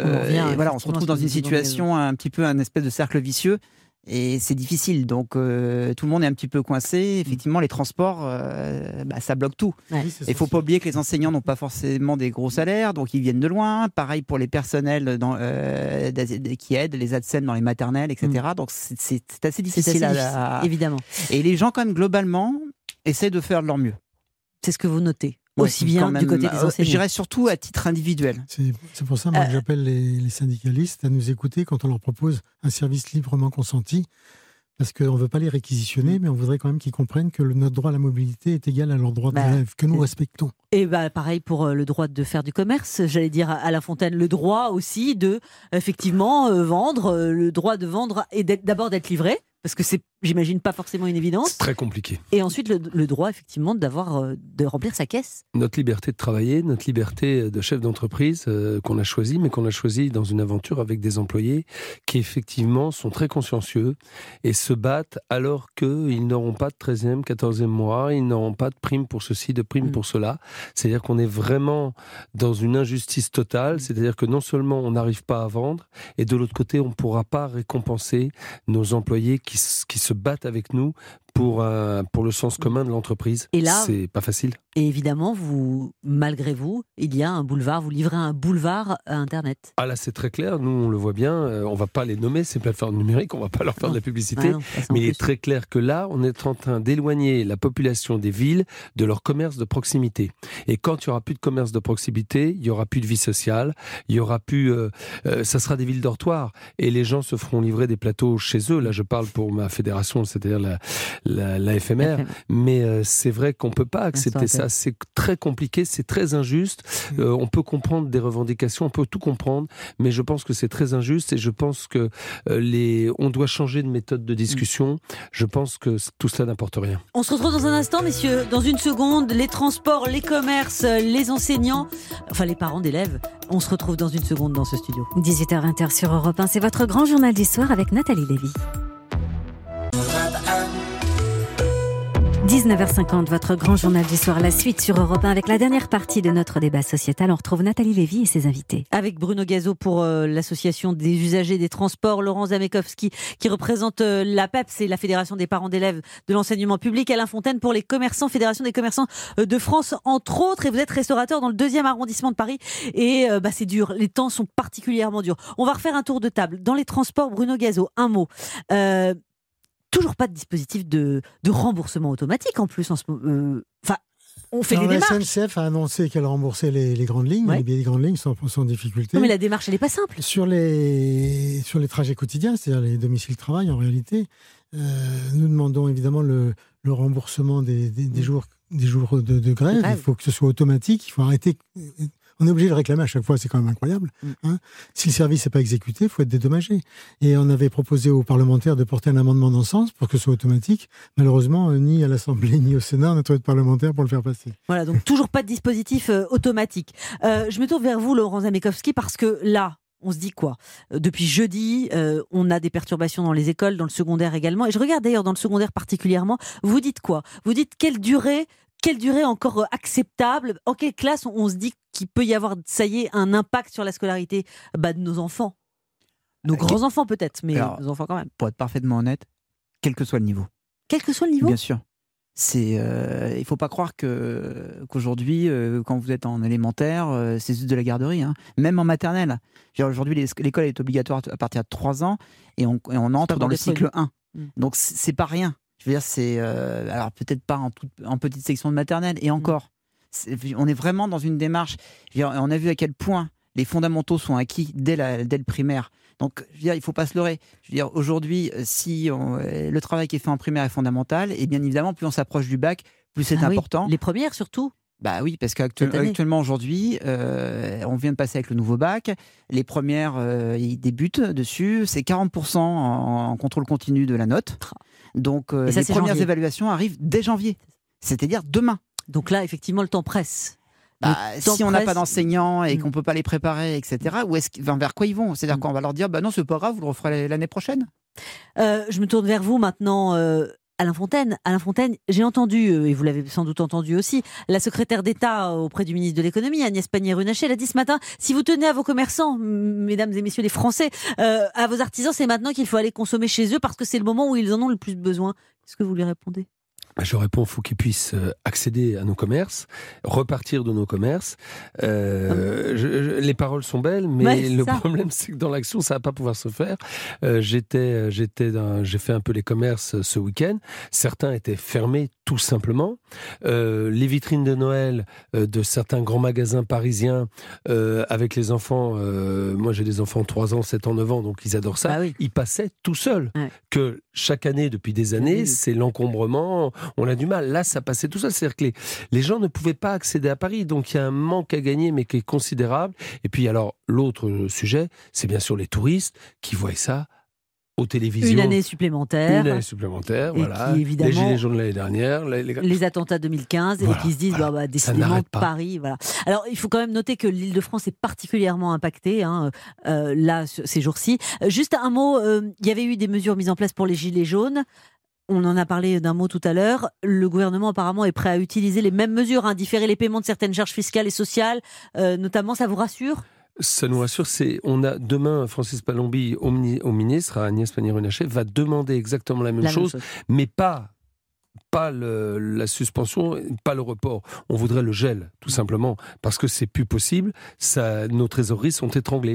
se retrouve dans une situation un petit peu un espèce de cercle vicieux. Et c'est difficile, donc tout le monde est un petit peu coincé. Effectivement, les transports, ça bloque tout. Il ne faut pas oublier que les enseignants n'ont pas forcément des gros salaires, donc ils viennent de loin. Pareil pour les personnels qui aident, les ADSEM dans les maternelles, etc. Donc c'est assez difficile. Évidemment. Et les gens, quand même, globalement, essaient de faire de leur mieux. C'est ce que vous notez. Aussi bien du côté des enseignants. Je dirais surtout à titre individuel. C'est pour ça que j'appelle les syndicalistes à nous écouter quand on leur propose un service librement consenti, parce qu'on ne veut pas les réquisitionner, mais on voudrait quand même qu'ils comprennent que notre droit à la mobilité est égal à leur droit de grève, que nous respectons. Et pareil pour le droit de faire du commerce, j'allais dire à La Fontaine, le droit aussi de effectivement vendre, le droit de vendre et d'abord d'être livré. Parce que c'est, j'imagine, pas forcément une évidence. C'est très compliqué. Et ensuite, le droit, effectivement, de remplir sa caisse. Notre liberté de travailler, notre liberté de chef d'entreprise qu'on a choisie, mais qu'on a choisie dans une aventure avec des employés qui, effectivement, sont très consciencieux et se battent alors qu'ils n'auront pas de 13e, 14e mois, ils n'auront pas de prime pour ceci, de prime pour cela. C'est-à-dire qu'on est vraiment dans une injustice totale. C'est-à-dire que non seulement on n'arrive pas à vendre, et de l'autre côté, on ne pourra pas récompenser nos employés qui se battent avec nous pour le sens commun de l'entreprise. Et là, c'est pas facile. Et évidemment, malgré vous, il y a un boulevard, vous livrez un boulevard à Internet. Ah là, c'est très clair, nous on le voit bien, on va pas les nommer, ces plateformes numériques, on va pas leur faire de la publicité, mais il est très clair que là, on est en train d'éloigner la population des villes de leur commerce de proximité. Et quand il y aura plus de commerce de proximité, il y aura plus de vie sociale, il y aura plus... ça sera des villes dortoirs, et les gens se feront livrer des plateaux chez eux. Là, je parle pour ma fédération, c'est-à-dire la FMR. Mais c'est vrai qu'on peut pas accepter ça. C'est très compliqué, c'est très injuste. On peut comprendre des revendications, on peut tout comprendre, mais je pense que c'est très injuste et je pense que on doit changer de méthode de discussion. Je pense que tout cela n'apporte rien. On se retrouve dans un instant, messieurs. Dans une seconde, les transports, les commerces, les enseignants, enfin les parents d'élèves. On se retrouve dans une seconde dans ce studio. 18h20 sur Europe 1, c'est votre grand journal du soir avec Nathalie Lévy. 19h50, votre grand journal du soir, la suite sur Europe 1 avec la dernière partie de notre débat sociétal. On retrouve Nathalie Lévy et ses invités. Avec Bruno Gazo pour l'association des usagers des transports, Laurent Zamekowski qui représente la PEPS et la Fédération des parents d'élèves de l'enseignement public, Alain Fontaine pour les commerçants, Fédération des commerçants de France entre autres. Et vous êtes restaurateur dans le 2e arrondissement de Paris et c'est dur, les temps sont particulièrement durs. On va refaire un tour de table. Dans les transports, Bruno Gazo, un mot. Toujours pas de dispositif de remboursement automatique en plus. On fait les démarches. La SNCF a annoncé qu'elle remboursait les grandes lignes. Les billets des grandes lignes sont en difficulté. Non, mais la démarche, elle n'est pas simple. Sur les trajets quotidiens, c'est-à-dire les domiciles-travail, en réalité, nous demandons évidemment le remboursement des jours de grève. Il faut que ce soit automatique. Il faut arrêter. On est obligé de réclamer à chaque fois, c'est quand même incroyable. Si le service n'est pas exécuté, il faut être dédommagé. Et on avait proposé aux parlementaires de porter un amendement dans ce sens pour que ce soit automatique. Malheureusement, ni à l'Assemblée ni au Sénat, on n'a trouvé de parlementaires pour le faire passer. Voilà, donc toujours pas de dispositif automatique. Je me tourne vers vous, Laurent Zamekowski, parce que là, on se dit quoi ? Depuis jeudi, on a des perturbations dans les écoles, dans le secondaire également. Et je regarde d'ailleurs dans le secondaire particulièrement. Vous dites quoi ? Vous dites quelle durée encore acceptable ? En quelle classe on se dit qu'il peut y avoir, ça y est, un impact sur la scolarité de nos enfants ? Nos grands-enfants peut-être, mais nos enfants quand même. Pour être parfaitement honnête, quel que soit le niveau. Quel que soit le niveau ? Bien sûr. Il ne faut pas croire qu'aujourd'hui, quand vous êtes en élémentaire, c'est juste de la garderie. Même en maternelle. Aujourd'hui, l'école est obligatoire à partir de 3 ans et on entre dans le cycle 1. Donc, c'est pas rien. Je veux dire, c'est alors peut-être pas en petite section de maternelle, et encore, on est vraiment dans une démarche. On a vu à quel point les fondamentaux sont acquis dès le primaire. Donc, je veux dire, il ne faut pas se leurrer. Je veux dire, aujourd'hui, si le travail qui est fait en primaire est fondamental, et bien évidemment, plus on s'approche du bac, plus c'est important. Les premières surtout. Bah oui, parce qu'actuellement, aujourd'hui, on vient de passer avec le nouveau bac. Les premières, ils débutent dessus. C'est 40% en contrôle continu de la note. Donc, les premières évaluations arrivent dès janvier. C'est-à-dire demain. Donc là, effectivement, le temps presse. Si on n'a pas d'enseignants et qu'on ne peut pas les préparer, etc., vers quoi ils vont ? C'est-à-dire qu'on va leur dire, non, c'est pas grave, vous le referez l'année prochaine. Je me tourne vers vous maintenant, Alain Fontaine. Alain Fontaine, j'ai entendu, et vous l'avez sans doute entendu aussi, la secrétaire d'État auprès du ministre de l'Économie, Agnès Pannier-Runacher, elle a dit ce matin, si vous tenez à vos commerçants, mesdames et messieurs les Français, à vos artisans, c'est maintenant qu'il faut aller consommer chez eux parce que c'est le moment où ils en ont le plus besoin. Qu'est-ce que vous lui répondez ? Je réponds, il faut qu'ils puissent accéder à nos commerces, repartir de nos commerces. Les paroles sont belles, mais le problème, c'est que dans l'action, ça ne va pas pouvoir se faire. J'ai fait un peu les commerces ce week-end. Certains étaient fermés, tout simplement. Les vitrines de Noël de certains grands magasins parisiens avec les enfants, moi j'ai des enfants de 3 ans, 7 ans, 9 ans, donc ils adorent ça. Ils passaient tout seuls. Que chaque année, depuis des années, c'est l'encombrement, on a du mal. Là, ça passait tout seul. C'est-à-dire que les gens ne pouvaient pas accéder à Paris, donc il y a un manque à gagner, mais qui est considérable. Et puis alors, l'autre sujet, c'est bien sûr les touristes qui voient ça aux télévisions. Une année supplémentaire, voilà. Qui, évidemment, les gilets jaunes de l'année dernière. Les attentats 2015, et qui se disent, décidément, Paris, voilà. Alors, il faut quand même noter que l'Île-de-France est particulièrement impactée, là, ces jours-ci. Juste un mot, il y avait eu des mesures mises en place pour les gilets jaunes. On en a parlé d'un mot tout à l'heure. Le gouvernement, apparemment, est prêt à utiliser les mêmes mesures, différer les paiements de certaines charges fiscales et sociales, notamment, ça vous rassure ? Ça nous rassure, on a demain Francis Palombi au ministre, Agnès Pannier-Runacher, va demander exactement la même chose, mais pas la suspension, pas le report. On voudrait le gel, tout simplement, parce que c'est plus possible. Nos trésoreries sont étranglées.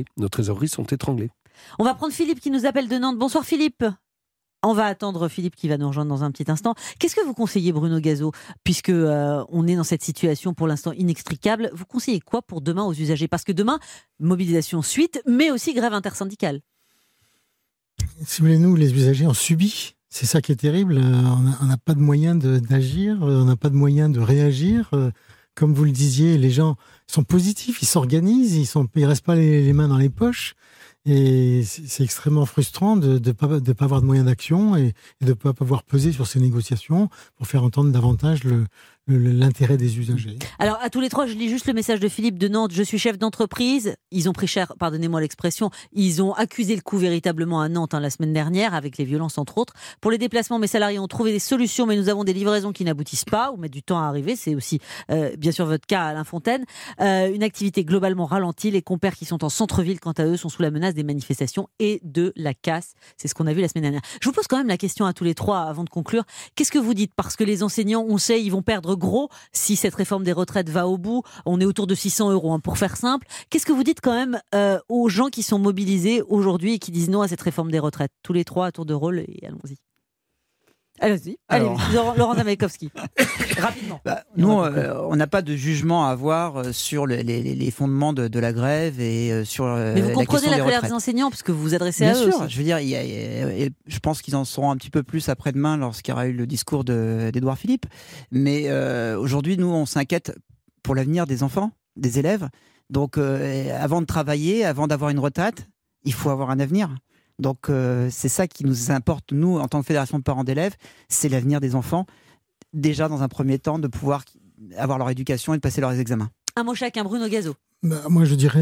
On va prendre Philippe qui nous appelle de Nantes. Bonsoir Philippe. On va attendre Philippe qui va nous rejoindre dans un petit instant. Qu'est-ce que vous conseillez, Bruno Gazo, puisque on est dans cette situation pour l'instant inextricable? Vous conseillez quoi pour demain aux usagers? Parce que demain, mobilisation suite, mais aussi grève intersyndicale. Si vous voulez, nous, les usagers, on subit C'est ça qui est terrible. On n'a pas de moyen d'agir, on n'a pas de moyen de réagir. Comme vous le disiez, les gens sont positifs, ils s'organisent, ils restent pas les mains dans les poches. Et c'est extrêmement frustrant de pas avoir de moyens d'action et de pas pouvoir peser sur ces négociations pour faire entendre davantage l'intérêt des usagers. Alors, à tous les trois, je lis juste le message de Philippe de Nantes. Je suis chef d'entreprise. Ils ont pris cher, pardonnez-moi l'expression, ils ont accusé le coup véritablement à Nantes la semaine dernière, avec les violences entre autres. Pour les déplacements, mes salariés ont trouvé des solutions, mais nous avons des livraisons qui n'aboutissent pas ou mettent du temps à arriver. C'est aussi, bien sûr, votre cas, Alain Fontaine. Une activité globalement ralentie. Les compères qui sont en centre-ville, quant à eux, sont sous la menace des manifestations et de la casse. C'est ce qu'on a vu la semaine dernière. Je vous pose quand même la question à tous les trois avant de conclure. Qu'est-ce que vous dites ? Parce que les enseignants, on sait, ils vont perdre gros si cette réforme des retraites va au bout. On est autour de 600 €, pour faire simple. Qu'est-ce que vous dites quand même aux gens qui sont mobilisés aujourd'hui et qui disent non à cette réforme des retraites ? Tous les trois à tour de rôle et allons-y. Allez-y, Laurent Zamekowski. Rapidement. Nous, on n'a pas de jugement à avoir sur les fondements de la grève et sur Mais vous comprenez la colère des enseignants parce que vous vous adressez à eux. Bien sûr, aussi. je veux dire, je pense qu'ils en sauront un petit peu plus après-demain lorsqu'il y aura eu le discours d'Édouard Philippe. Mais aujourd'hui, nous, on s'inquiète pour l'avenir des enfants, des élèves. Donc, avant de travailler, avant d'avoir une retraite, il faut avoir un avenir. Donc c'est ça qui nous importe, nous, en tant que fédération de parents d'élèves, c'est l'avenir des enfants. Déjà, dans un premier temps, de pouvoir avoir leur éducation et de passer leurs examens. Un mot chacun, Bruno Gazo. Moi, je dirais,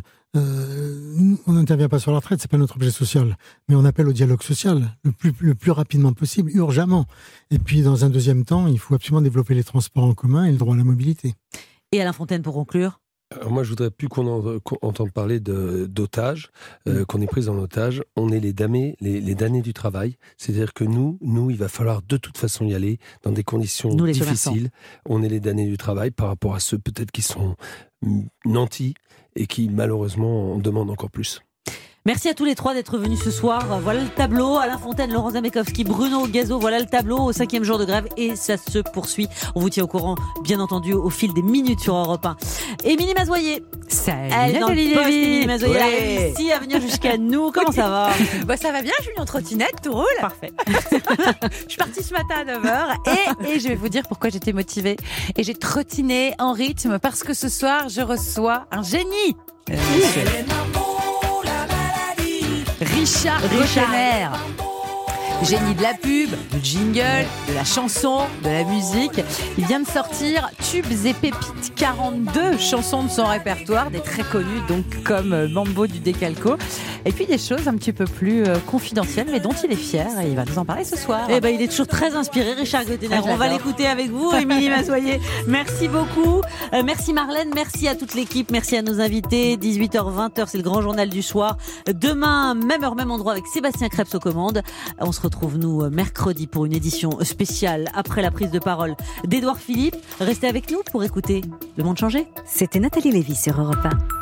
on n'intervient pas sur la retraite, c'est pas notre objet social, mais on appelle au dialogue social le plus rapidement possible, urgemment. Et puis, dans un deuxième temps, il faut absolument développer les transports en commun et le droit à la mobilité. Et Alain Fontaine, pour conclure. Alors moi, je voudrais plus qu'on entende parler d'otages, qu'on est pris en otage. On est les damnés du travail. C'est-à-dire que nous, il va falloir de toute façon y aller dans des conditions difficiles. On est les damnés du travail par rapport à ceux peut-être qui sont nantis et qui malheureusement en demandent encore plus. Merci à tous les trois d'être venus ce soir. Voilà le tableau. Alain Fontaine, Laurent Zamekowski, Bruno Gazo. Voilà le tableau au 5e jour de grève et ça se poursuit. On vous tient au courant, bien entendu, au fil des minutes sur Europe 1. Émilie Mazoyer. Salut Nathalie Lévy. Émilie Mazoyer a réussi à venir jusqu'à nous. Comment ça va ? Ça va bien, je suis en trottinette, tout roule. Parfait. Je suis partie ce matin à 9h et je vais vous dire pourquoi j'étais motivée. Et j'ai trottiné en rythme parce que ce soir, je reçois un génie. Richard Gauchener, génie de la pub, du jingle, de la chanson, de la musique. Il vient de sortir Tubes et Pépites, 42 chansons de son répertoire, des très connues donc comme Mambo du Décalco. Et puis des choses un petit peu plus confidentielles, mais dont il est fier et il va nous en parler ce soir. Il est toujours très inspiré, Richard Gauchener. On va l'écouter avec vous, Émilie Mazoyer. Merci beaucoup. Merci Marlène, merci à toute l'équipe, merci à nos invités. 18h, 20h, c'est le grand journal du soir. Demain, même heure, même endroit avec Sébastien Krebs aux commandes. On se retrouve, nous, mercredi pour une édition spéciale après la prise de parole d'Édouard Philippe. Restez avec nous pour écouter Le Monde Changé. C'était Nathalie Lévy sur Europe 1.